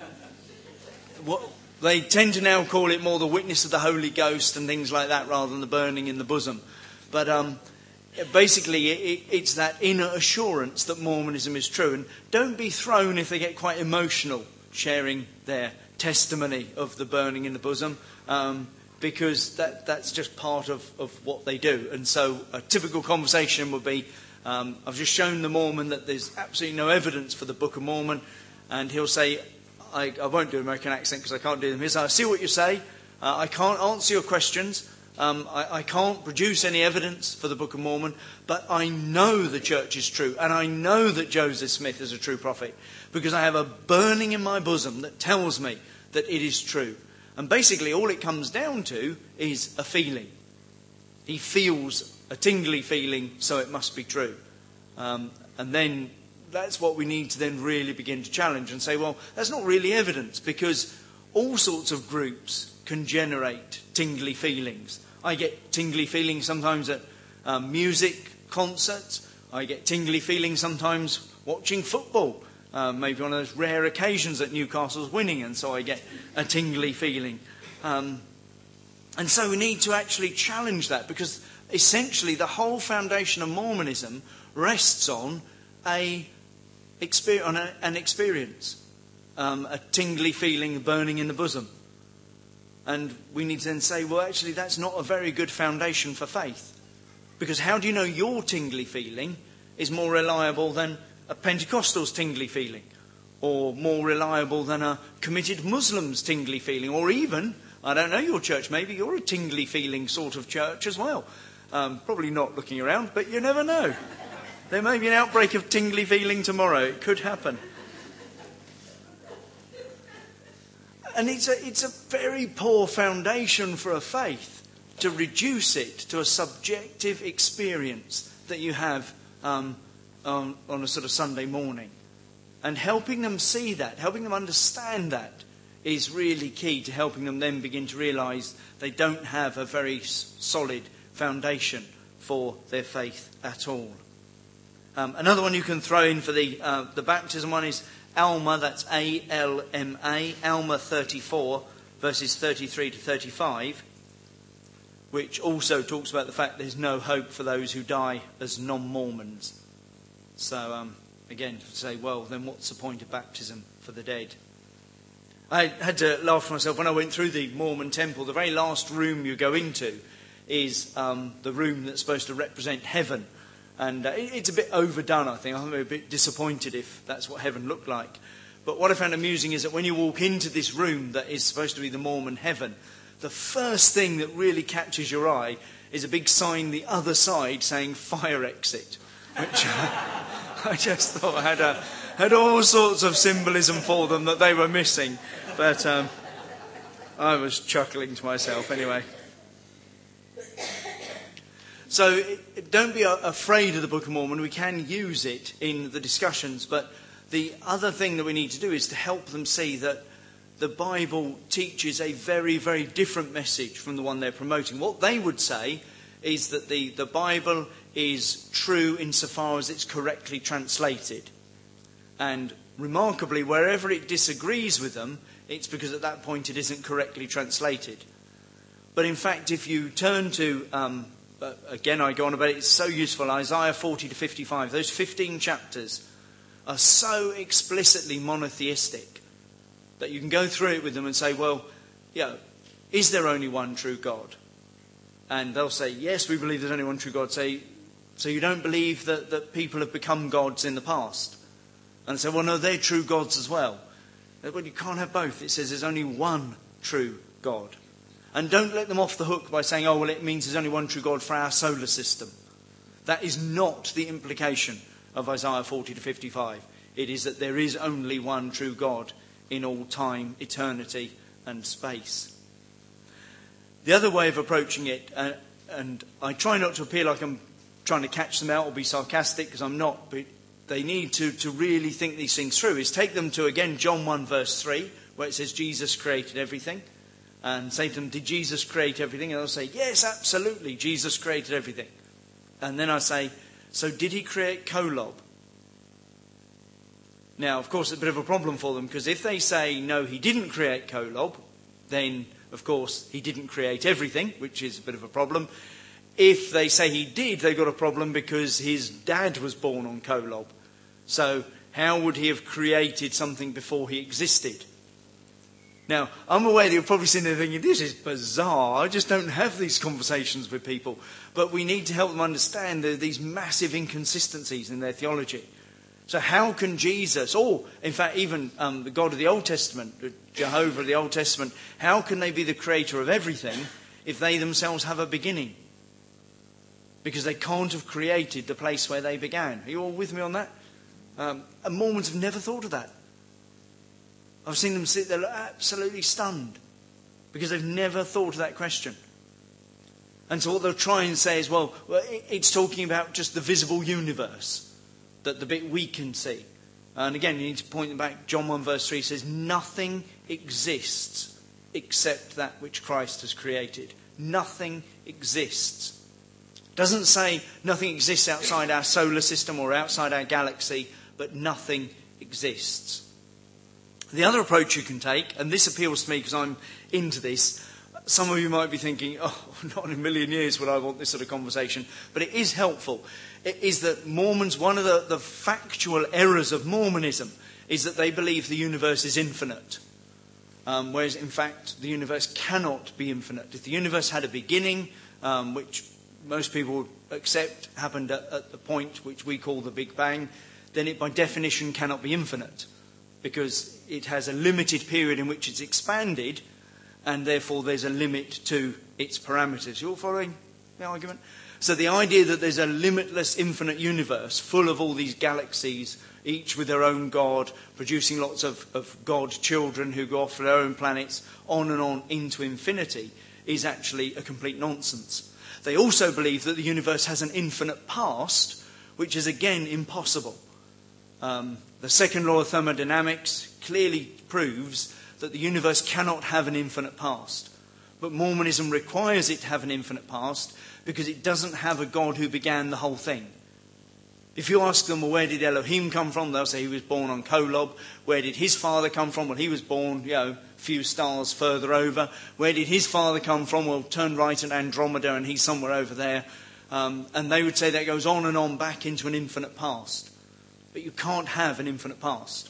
They tend to now call it more the witness of the Holy Ghost and things like that rather than the burning in the bosom. But basically, it's that inner assurance that Mormonism is true. And don't be thrown if they get quite emotional sharing their testimony of the burning in the bosom, because that's just part of what they do. And so a typical conversation would be, I've just shown the Mormon that there's absolutely no evidence for the Book of Mormon, and he'll say, I won't do an American accent because I can't do them here. So I see what you say. I can't answer your questions, I can't produce any evidence for the Book of Mormon, but I know the church is true, and I know that Joseph Smith is a true prophet, because I have a burning in my bosom that tells me that it is true. And basically all it comes down to is a feeling. He feels a tingly feeling, so it must be true. And then that's what we need to then really begin to challenge and say, well, that's not really evidence, because all sorts of groups can generate tingly feelings. I get tingly feelings sometimes at music concerts. I get tingly feelings sometimes watching football. Maybe on those rare occasions that Newcastle's winning, and so I get a tingly feeling. And so we need to actually challenge that, because essentially the whole foundation of Mormonism rests on an experience, a tingly feeling burning in the bosom. And we need to then say, well, actually, that's not a very good foundation for faith. Because how do you know your tingly feeling is more reliable than a Pentecostal's tingly feeling? Or more reliable than a committed Muslim's tingly feeling? Or even, I don't know your church, maybe you're a tingly feeling sort of church as well. Probably not looking around, but you never know. There may be an outbreak of tingly feeling tomorrow. It could happen. And it's a very poor foundation for a faith to reduce it to a subjective experience that you have on a sort of Sunday morning. And helping them see that, helping them understand that, is really key to helping them then begin to realise they don't have a very solid foundation for their faith at all. Another one you can throw in for the baptism one is Alma, that's A-L-M-A, Alma 34, verses 33 to 35, which also talks about the fact there's no hope for those who die as non-Mormons. So, again, to say, well, then what's the point of baptism for the dead? I had to laugh to myself when I went through the Mormon temple. The very last room you go into is the room that's supposed to represent heaven. And it's a bit overdone, I think. I'm a bit disappointed if that's what heaven looked like. But what I found amusing is that when you walk into this room that is supposed to be the Mormon heaven, the first thing that really catches your eye is a big sign the other side saying fire exit, which I just thought had all sorts of symbolism for them that they were missing. But I was chuckling to myself anyway. So don't be afraid of the Book of Mormon. We can use it in the discussions. But the other thing that we need to do is to help them see that the Bible teaches a very, very different message from the one they're promoting. What they would say is that the Bible is true insofar as it's correctly translated. And remarkably, wherever it disagrees with them, it's because at that point it isn't correctly translated. But in fact, if you turn to... again, I go on about it, it's so useful. Isaiah 40 to 55, those 15 chapters are so explicitly monotheistic that you can go through it with them and say, well, yeah, is there only one true God? And they'll say, yes, we believe there's only one true God. Say, so you don't believe that people have become gods in the past? And say, well, no, they're true gods as well. Well, you can't have both. It says there's only one true God. And don't let them off the hook by saying, oh, well, it means there's only one true God for our solar system. That is not the implication of Isaiah 40 to 55. It is that there is only one true God in all time, eternity, and space. The other way of approaching it, and I try not to appear like I'm trying to catch them out or be sarcastic, because I'm not, but they need to really think these things through, is take them to, again, John 1 verse 3, where it says Jesus created everything. And say to them, did Jesus create everything? And they'll say, yes, absolutely, Jesus created everything. And then I say, so did he create Kolob? Now, of course, it's a bit of a problem for them, because if they say, no, he didn't create Kolob, then, of course, he didn't create everything, which is a bit of a problem. If they say he did, they've got a problem because his dad was born on Kolob. So how would he have created something before he existed? Now, I'm aware that you're probably sitting there thinking, this is bizarre. I just don't have these conversations with people. But we need to help them understand these massive inconsistencies in their theology. So how can Jesus, or in fact even the God of the Old Testament, Jehovah of the Old Testament, how can they be the creator of everything if they themselves have a beginning, because they can't have created the place where they began. Are you all with me on that? And Mormons have never thought of that. I've seen them sit there absolutely stunned because they've never thought of that question. And so what they'll try and say is, well, it's talking about just the visible universe, that the bit we can see. And again, you need to point them back. John 1 verse 3 says, nothing exists except that which Christ has created. Nothing exists. It doesn't say nothing exists outside our solar system or outside our galaxy, but nothing exists. The other approach you can take, and this appeals to me because I'm into this, some of you might be thinking, oh, not in a million years would I want this sort of conversation, but it is helpful. It is that Mormons, one of the factual errors of Mormonism is that they believe the universe is infinite. Whereas, in fact, the universe cannot be infinite. If the universe had a beginning, which most people would accept happened at the point which we call the Big Bang, then it by definition cannot be infinite, because it has a limited period in which it's expanded, and therefore there's a limit to its parameters. You all following the argument? So the idea that there's a limitless, infinite universe full of all these galaxies, each with their own God, producing lots of God children who go off to their own planets, on and on into infinity, is actually a complete nonsense. They also believe that the universe has an infinite past, which is again impossible. The second law of thermodynamics clearly proves that the universe cannot have an infinite past. But Mormonism requires it to have an infinite past because it doesn't have a God who began the whole thing. If you ask them, well, where did Elohim come from? They'll say he was born on Kolob. Where did his father come from? Well, he was born, a few stars further over. Where did his father come from? Well, turn right at Andromeda and he's somewhere over there. And they would say that goes on and on back into an infinite past. But you can't have an infinite past.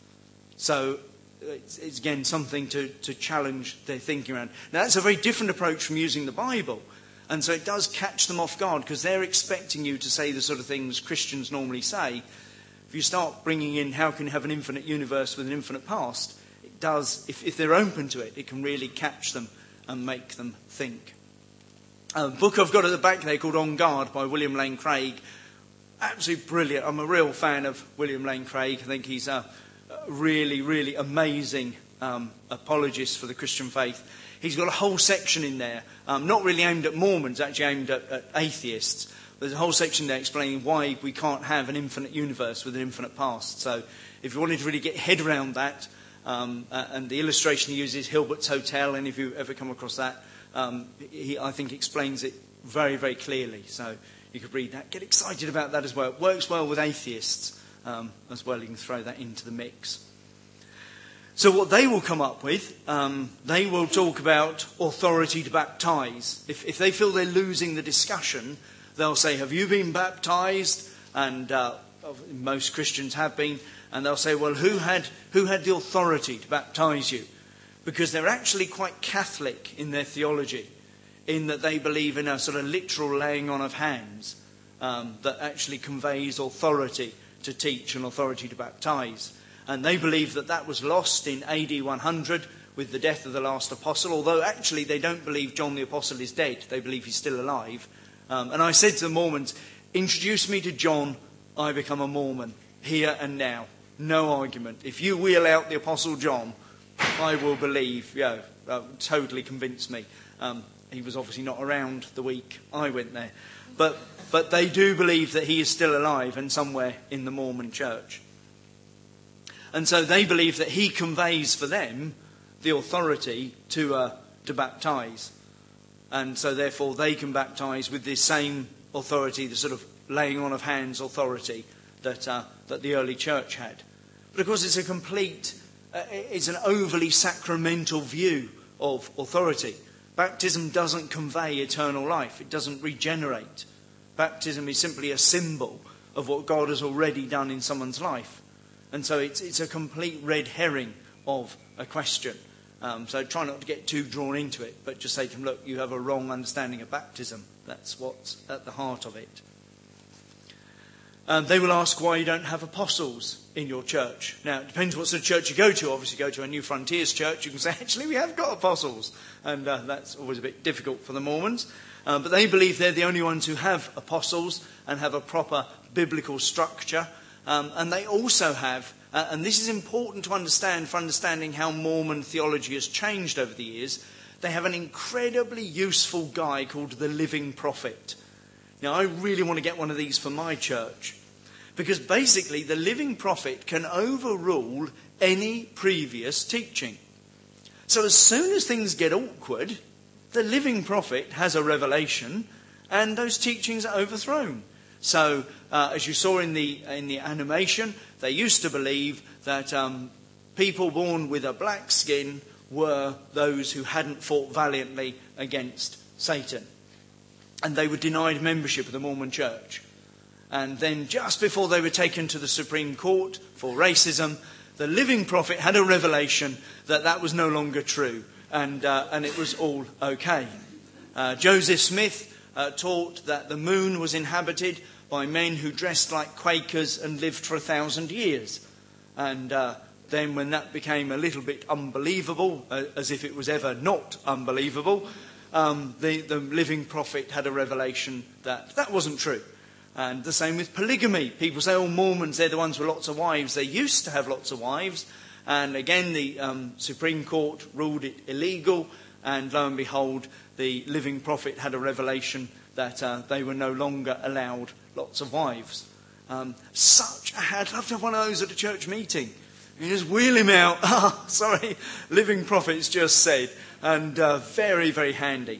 So it's again something to challenge their thinking around. Now that's a very different approach from using the Bible. And so it does catch them off guard because they're expecting you to say the sort of things Christians normally say. If you start bringing in how can you have an infinite universe with an infinite past, it does, if they're open to it, it can really catch them and make them think. A book I've got at the back there called On Guard by William Lane Craig. Absolutely brilliant. I'm a real fan of William Lane Craig. I think he's a really, really amazing apologist for the Christian faith. He's got a whole section in there, not really aimed at Mormons, actually aimed at atheists. There's a whole section there explaining why we can't have an infinite universe with an infinite past. So if you wanted to really get your head around that, and the illustration he uses, Hilbert's Hotel, and if you ever come across that, he, I think, explains it very, very clearly. So you could read that. Get excited about that as well. It works well with atheists as well. You can throw that into the mix. So what they will come up with, they will talk about authority to baptize. If they feel they're losing the discussion, they'll say, have you been baptized? And most Christians have been. And they'll say, well, who had the authority to baptize you? Because they're actually quite Catholic in their theology, in that they believe in a sort of literal laying on of hands that actually conveys authority to teach and authority to baptize. And they believe that that was lost in AD 100 with the death of the last apostle, although actually they don't believe John the Apostle is dead. They believe he's still alive. And I said to the Mormons, introduce me to John, I become a Mormon, here and now. No argument. If you wheel out the Apostle John, I will believe. Totally convinced me. He was obviously not around the week I went there. But they do believe that he is still alive and somewhere in the Mormon church. And so they believe that he conveys for them the authority to baptize. And so therefore they can baptize with this same authority, the sort of laying on of hands authority that the early church had. But of course it's an overly sacramental view of authority. Baptism doesn't convey eternal life. It doesn't regenerate. Baptism is simply a symbol of what God has already done in someone's life. And so it's a complete red herring of a question. So try not to get too drawn into it, but just say to them, look, you have a wrong understanding of baptism. That's what's at the heart of it. They will ask why you don't have apostles in your church. Now, it depends what sort of church you go to. Obviously, go to a New Frontiers church, you can say, actually, we have got apostles. And that's always a bit difficult for the Mormons. But they believe they're the only ones who have apostles and have a proper biblical structure. And they also have, and this is important to understand for understanding how Mormon theology has changed over the years, they have an incredibly useful guy called the Living Prophet. Now, I really want to get one of these for my church, because basically the Living Prophet can overrule any previous teaching. So as soon as things get awkward, the Living Prophet has a revelation and those teachings are overthrown. So as you saw in the animation, they used to believe that people born with a black skin were those who hadn't fought valiantly against Satan. And they were denied membership of the Mormon Church. And then just before they were taken to the Supreme Court for racism, the Living Prophet had a revelation that that was no longer true. And it was all okay. Joseph Smith taught that the moon was inhabited by men who dressed like Quakers and lived for 1,000 years. And then when that became a little bit unbelievable, as if it was ever not unbelievable, the Living Prophet had a revelation that that wasn't true. And the same with polygamy. People say, oh, Mormons, they're the ones with lots of wives. They used to have lots of wives. And again, the Supreme Court ruled it illegal. And lo and behold, the Living Prophet had a revelation that they were no longer allowed lots of wives. I'd love to have one of those at a church meeting. You just wheel him out. Oh, sorry, Living Prophet's just said. And very, very handy.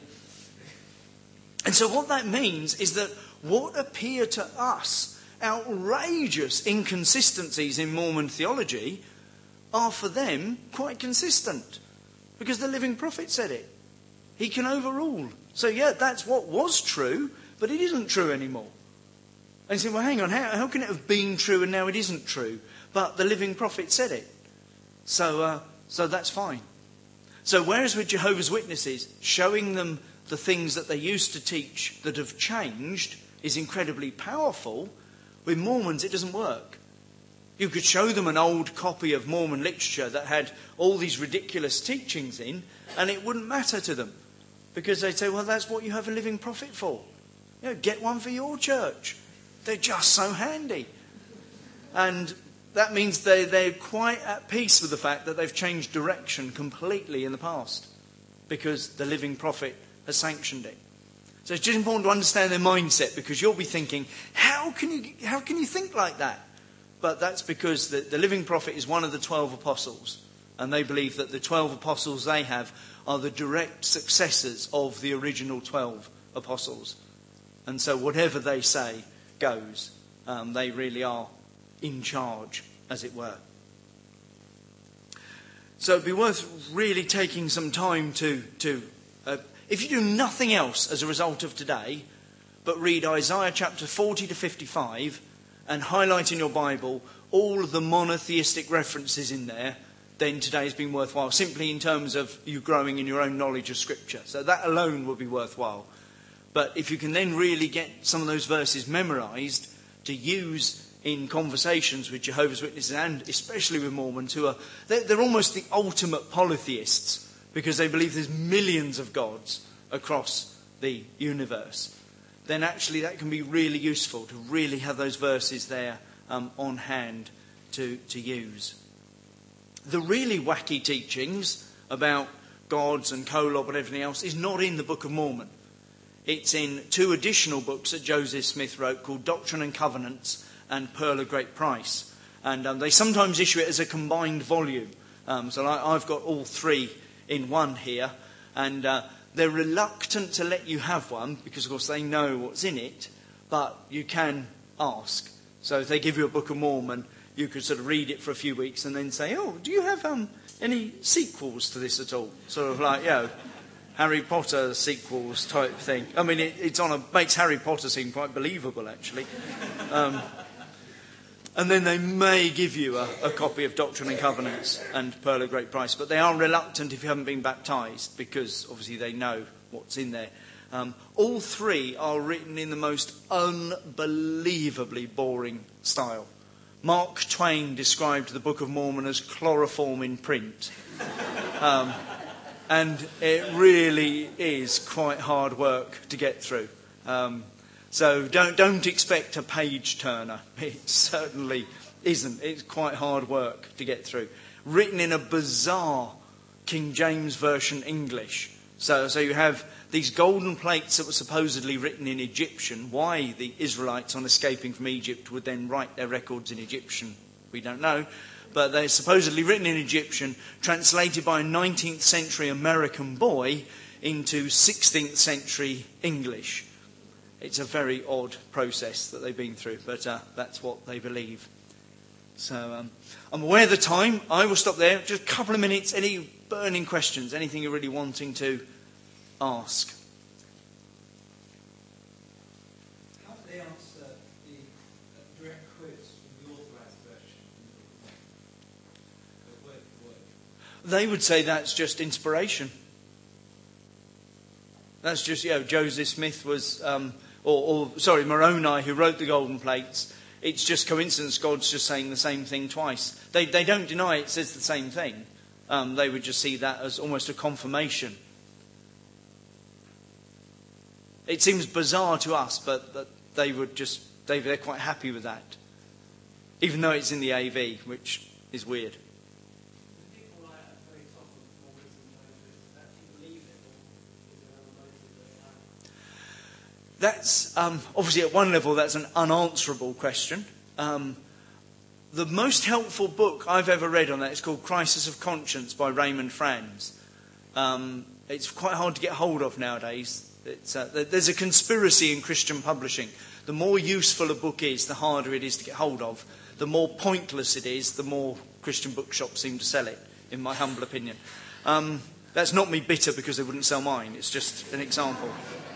And so what that means is that what appear to us outrageous inconsistencies in Mormon theology are for them quite consistent. Because the Living Prophet said it. He can overrule. So yeah, that's what was true, but it isn't true anymore. And you say, well, hang on, how can it have been true and now it isn't true? But the Living Prophet said it. So that's fine. So whereas with Jehovah's Witnesses, showing them the things that they used to teach that have changed is incredibly powerful, with Mormons it doesn't work. You could show them an old copy of Mormon literature that had all these ridiculous teachings in, and it wouldn't matter to them. Because they'd say, well, that's what you have a Living Prophet for. You know, get one for your church. They're just so handy. And that means they're quite at peace with the fact that they've changed direction completely in the past. Because the Living Prophet has sanctioned it. So it's just important to understand their mindset, because you'll be thinking, how can you think like that? But that's because the Living Prophet is one of the 12 apostles. And they believe that the 12 apostles they have are the direct successors of the original 12 apostles. And so whatever they say goes. They really are in charge, as it were. So it'd be worth really taking some time to if you do nothing else as a result of today, but read Isaiah chapter 40 to 55 and highlight in your Bible all of the monotheistic references in there, then today has been worthwhile, simply in terms of you growing in your own knowledge of Scripture. So that alone will be worthwhile. But if you can then really get some of those verses memorised to use in conversations with Jehovah's Witnesses and especially with Mormons, who they're almost the ultimate polytheists, because they believe there's millions of gods across the universe, then actually that can be really useful to really have those verses there on hand to use. The really wacky teachings about gods and Kolob and everything else is not in the Book of Mormon. It's in 2 additional books that Joseph Smith wrote called Doctrine and Covenants and Pearl of Great Price. And they sometimes issue it as a combined volume. So I've got all 3 in one here. And they're reluctant to let you have one because, of course, they know what's in it. But you can ask. So if they give you a Book of Mormon, you could sort of read it for a few weeks and then say, oh, do you have any sequels to this at all? Sort of like, Harry Potter sequels type thing. I mean, it's makes Harry Potter seem quite believable, actually. And then they may give you a copy of Doctrine and Covenants and Pearl of Great Price. But they are reluctant if you haven't been baptised, because obviously they know what's in there. All three are written in the most unbelievably boring style. Mark Twain described the Book of Mormon as chloroform in print. And it really is quite hard work to get through. So don't expect a page turner. It certainly isn't. It's quite hard work to get through. Written in a bizarre King James Version English. So you have these golden plates that were supposedly written in Egyptian. Why the Israelites, on escaping from Egypt, would then write their records in Egyptian, we don't know. But they're supposedly written in Egyptian, translated by a 19th century American boy into 16th century English. It's a very odd process that they've been through, but that's what they believe. So I'm aware of the time. I will stop there. Just a couple of minutes. Any burning questions? Anything you're really wanting to ask? How do they answer the direct quotes from the authorized version? Word for word. They would say that's just inspiration. That's just, Joseph Smith was, Moroni, who wrote the golden plates. It's just coincidence. God's just saying the same thing twice. They don't deny it says the same thing. They would just see that as almost a confirmation. It seems bizarre to us, but they're quite happy with that. Even though it's in the AV, which is weird. That's obviously at one level that's an unanswerable question. The most helpful book I've ever read on that is called Crisis of Conscience by Raymond Franz. It's quite hard to get hold of nowadays. There's a conspiracy in Christian publishing. The more useful a book is, the harder it is to get hold of. The more pointless it is, the more Christian bookshops seem to sell it, in my humble opinion. That's not me bitter because they wouldn't sell mine. It's just an example.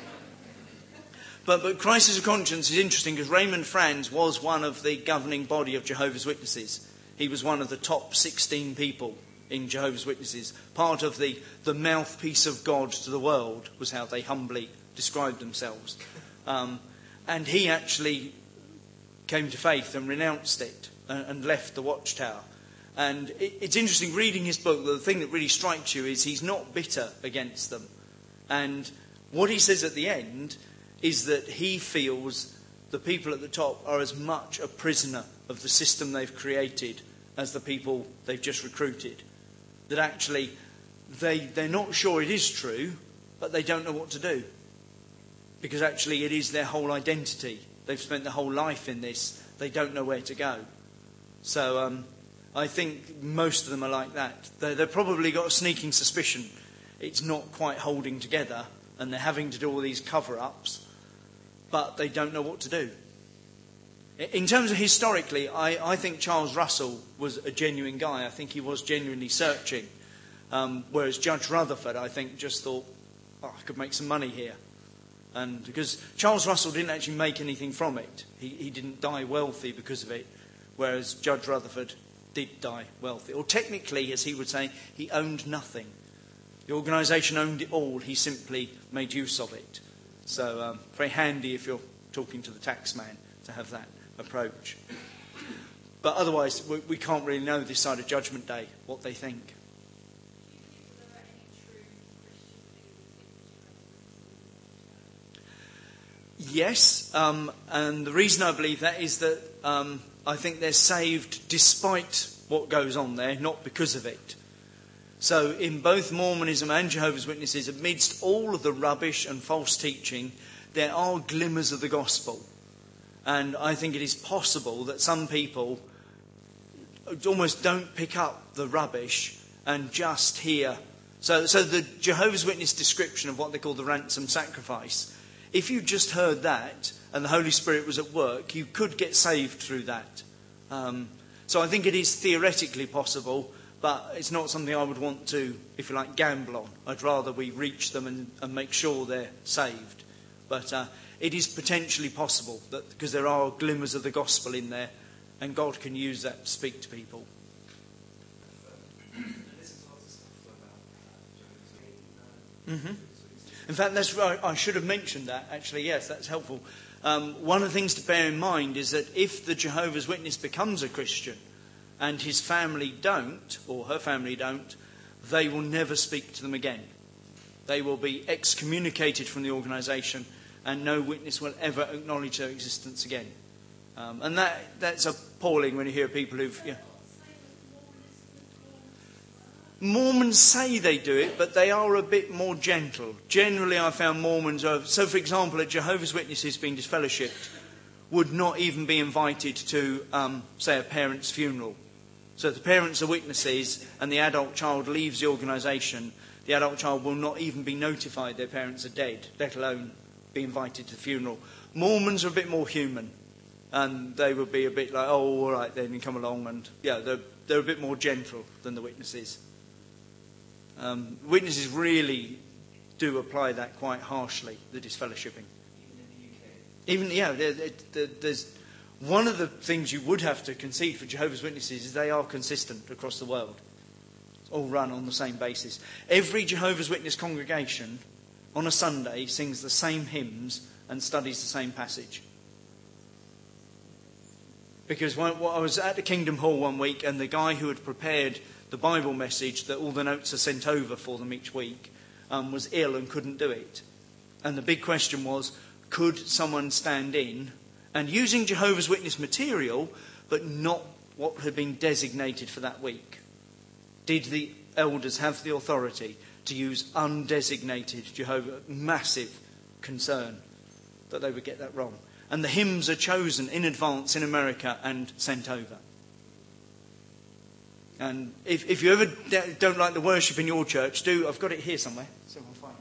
But Crisis of Conscience is interesting because Raymond Franz was one of the governing body of Jehovah's Witnesses. He was one of the top 16 people in Jehovah's Witnesses. Part of the mouthpiece of God to the world was how they humbly described themselves. And he actually came to faith and renounced it and left the Watchtower. And it's interesting reading his book. The thing that really strikes you is he's not bitter against them. And what he says at the end is that he feels the people at the top are as much a prisoner of the system they've created as the people they've just recruited. That actually they're not sure it is true, but they don't know what to do. Because actually it is their whole identity. They've spent their whole life in this. They don't know where to go. So I think most of them are like that. They've probably got a sneaking suspicion it's not quite holding together and they're having to do all these cover-ups, but they don't know what to do. In terms of historically, I think Charles Russell was a genuine guy. I think he was genuinely searching. Whereas Judge Rutherford, I think, just thought, I could make some money here. And because Charles Russell didn't actually make anything from it. He didn't die wealthy because of it. Whereas Judge Rutherford did die wealthy. Or technically, as he would say, he owned nothing. The organisation owned it all. He simply made use of it. So very handy if you're talking to the tax man to have that approach. But otherwise, we can't really know this side of Judgment Day what they think. Yes, and the reason I believe that is that I think they're saved despite what goes on there, not because of it. So in both Mormonism and Jehovah's Witnesses, amidst all of the rubbish and false teaching, there are glimmers of the gospel. And I think it is possible that some people almost don't pick up the rubbish and just hear. So the Jehovah's Witness description of what they call the ransom sacrifice, if you just heard that and the Holy Spirit was at work, you could get saved through that. So I think it is theoretically possible, but it's not something I would want to, if you like, gamble on. I'd rather we reach them and make sure they're saved. But it is potentially possible, that because there are glimmers of the gospel in there, and God can use that to speak to people. Mm-hmm. In fact, that's right. I should have mentioned that, actually. Yes, that's helpful. One of the things to bear in mind is that if the Jehovah's Witness becomes a Christian and his family don't, or her family don't, they will never speak to them again. They will be excommunicated from the organisation, and no witness will ever acknowledge their existence again. And that's appalling when you hear people who've... Yeah. Mormons say they do it, but they are a bit more gentle. Generally, I found Mormons are... So, for example, a Jehovah's Witness who's been disfellowshipped would not even be invited to, say, a parent's funeral. So if the parents are witnesses and the adult child leaves the organisation, the adult child will not even be notified their parents are dead, let alone be invited to the funeral. Mormons are a bit more human, and they would be a bit like, oh, all right, then you come along, and yeah, they're a bit more gentle than the witnesses. Witnesses really do apply that quite harshly, the disfellowshipping. Even in the UK? There's one of the things you would have to concede for Jehovah's Witnesses is they are consistent across the world. It's all run on the same basis. Every Jehovah's Witness congregation on a Sunday sings the same hymns and studies the same passage. Because I was at the Kingdom Hall one week, and the guy who had prepared the Bible message that all the notes are sent over for them each week was ill and couldn't do it. And the big question was, could someone stand in and using Jehovah's Witness material, but not what had been designated for that week? Did the elders have the authority to use undesignated Jehovah? Massive concern that they would get that wrong. And the hymns are chosen in advance in America and sent over. And if you ever don't like the worship in your church, I've got it here somewhere, so I'll find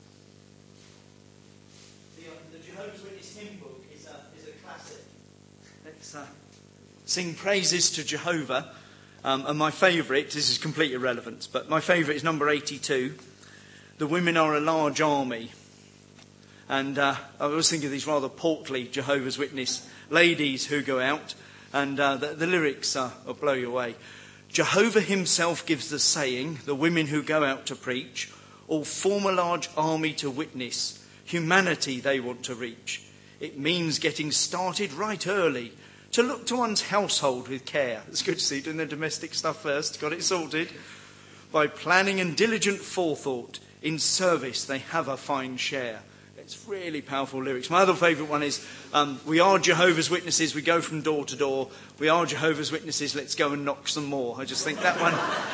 it. The Jehovah's Witness hymn book is a classic. Let's sing praises to Jehovah. And my favourite, this is complete irrelevance, but my favourite is number 82. The women are a large army. And I was thinking of these rather portly Jehovah's Witness ladies who go out, and the lyrics will blow you away. Jehovah himself gives the saying, the women who go out to preach, all form a large army to witness, humanity they want to reach. It means getting started right early, to look to one's household with care. It's good to see doing the domestic stuff first, got it sorted. By planning and diligent forethought, in service they have a fine share. It's really powerful lyrics. My other favourite one is, we are Jehovah's Witnesses, we go from door to door. We are Jehovah's Witnesses, let's go and knock some more. I just think that one...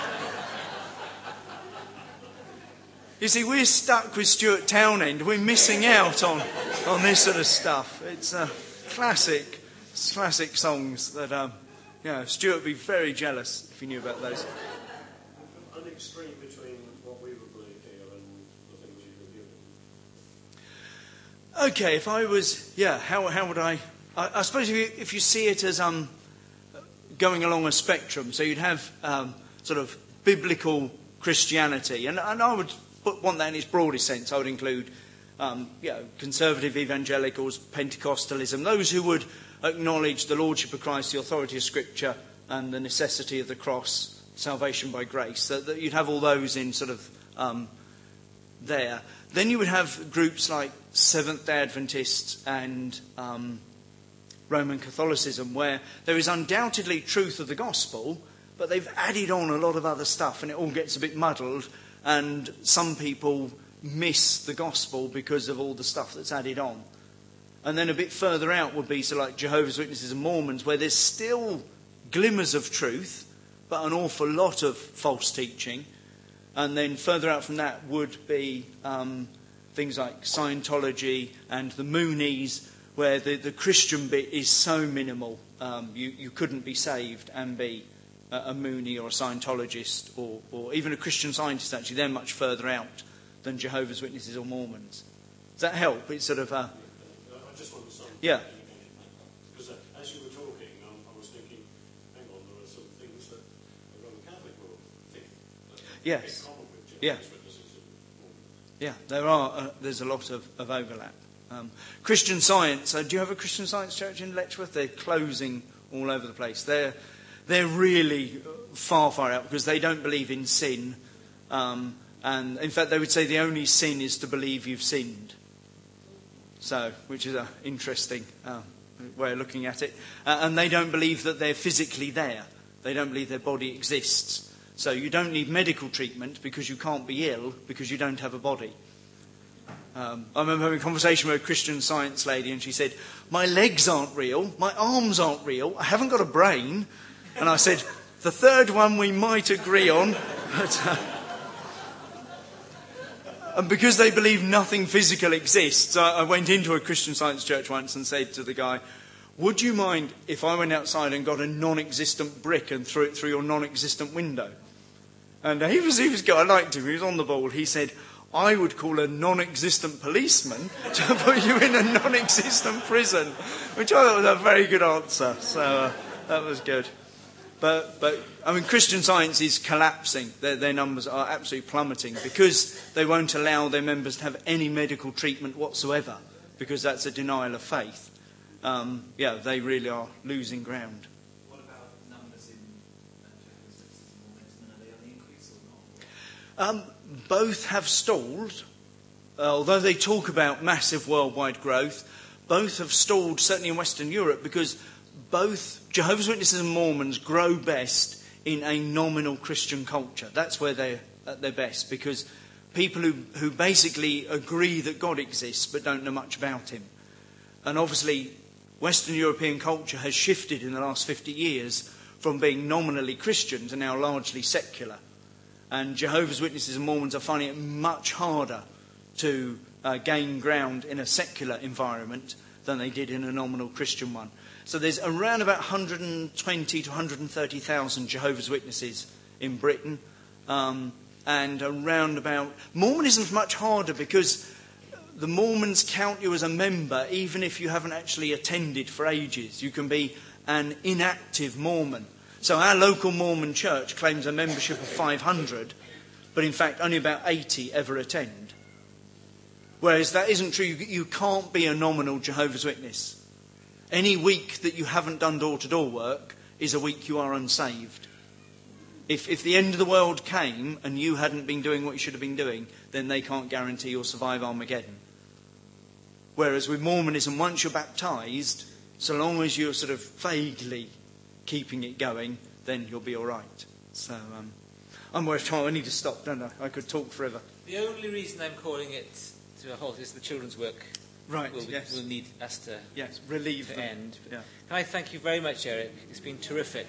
You see, we're stuck with Stuart Townend. We're missing out on this sort of stuff. It's classic songs that, Stuart would be very jealous if he knew about those. An extreme between what we would believe here and the things you were given. Okay, if I was, how would I suppose if you see it as going along a spectrum, so you'd have sort of biblical Christianity, and I would want that in its broadest sense. I would include, conservative evangelicals, Pentecostalism, those who would acknowledge the lordship of Christ, the authority of Scripture, and the necessity of the cross, salvation by grace. That you'd have all those in sort of there. Then you would have groups like Seventh-day Adventists and Roman Catholicism, where there is undoubtedly truth of the gospel, but they've added on a lot of other stuff, and it all gets a bit muddled, and some people miss the gospel because of all the stuff that's added on. And then a bit further out would be like Jehovah's Witnesses and Mormons, where there's still glimmers of truth, but an awful lot of false teaching. And then further out from that would be things like Scientology and the Moonies, where the Christian bit is so minimal. You couldn't be saved and be a Moonie or a Scientologist or even a Christian Scientist, actually. They're much further out than Jehovah's Witnesses or Mormons. Does that help? It's sort of... I just want to yeah. Because as you were talking, I was thinking, hang on, there are some things that the Roman Catholic will think that yes. in common with Yeah. Jehovah's Witnesses and Mormons. Yeah, there's a lot of overlap. Christian Science, do you have a Christian Science church in Letchworth? They're closing all over the place. They're really far out because they don't believe in sin, and And in fact, they would say the only sin is to believe you've sinned. So, which is an interesting way of looking at it. And they don't believe that they're physically there. They don't believe their body exists. So you don't need medical treatment because you can't be ill because you don't have a body. I remember having a conversation with a Christian Science lady, and she said, my legs aren't real, my arms aren't real, I haven't got a brain. And I said, the third one we might agree on. But, and because they believe nothing physical exists, I went into a Christian Science church once and said to the guy, would you mind if I went outside and got a non-existent brick and threw it through your non-existent window? And he was good. I liked him. He was on the ball. He said, I would call a non-existent policeman to put you in a non-existent prison, which I thought was a very good answer. So that was good. But I mean, Christian Science is collapsing. Their numbers are absolutely plummeting because they won't allow their members to have any medical treatment whatsoever, because that's a denial of faith. They really are losing ground. What about numbers in Jehovah's Witnesses and Mormonism? Are they on the increase or not? Both have stalled. Although they talk about massive worldwide growth, both have stalled, certainly in Western Europe, because both Jehovah's Witnesses and Mormons grow best in a nominal Christian culture. That's where they're at their best, because people who basically agree that God exists but don't know much about him. And obviously, Western European culture has shifted in the last 50 years from being nominally Christian to now largely secular. And Jehovah's Witnesses and Mormons are finding it much harder to gain ground in a secular environment than they did in a nominal Christian one. So there's around about 120 to 130,000 Jehovah's Witnesses in Britain. And around about... Mormonism's much harder because the Mormons count you as a member even if you haven't actually attended for ages. You can be an inactive Mormon. So our local Mormon church claims a membership of 500, but in fact only about 80 ever attend. Whereas that isn't true. You can't be a nominal Jehovah's Witness. Any week that you haven't done door-to-door work is a week you are unsaved. If the end of the world came and you hadn't been doing what you should have been doing, then they can't guarantee you'll survive Armageddon. Whereas with Mormonism, once you're baptised, so long as you're sort of vaguely keeping it going, then you'll be all right. So I'm worth time. I need to stop, don't I? I could talk forever. The only reason I'm calling it to a halt is the children's work. Right, yes. We'll need us to relieve the them. end. Yeah. Can I thank you very much, Eric? It's been terrific.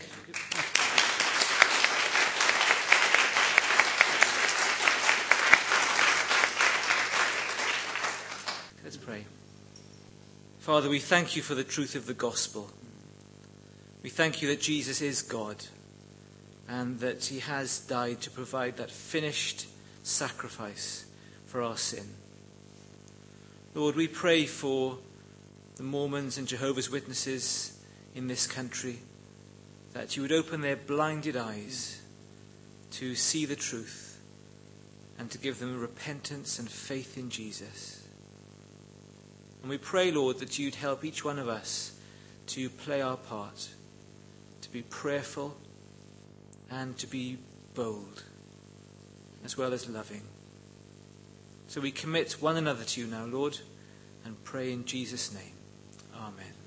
Let's pray. Father, we thank you for the truth of the gospel. We thank you that Jesus is God and that he has died to provide that finished sacrifice for our sin. Lord, we pray for the Mormons and Jehovah's Witnesses in this country, that you would open their blinded eyes to see the truth and to give them repentance and faith in Jesus. And we pray, Lord, that you'd help each one of us to play our part, to be prayerful and to be bold, as well as loving. So we commit one another to you now, Lord, and pray in Jesus' name. Amen.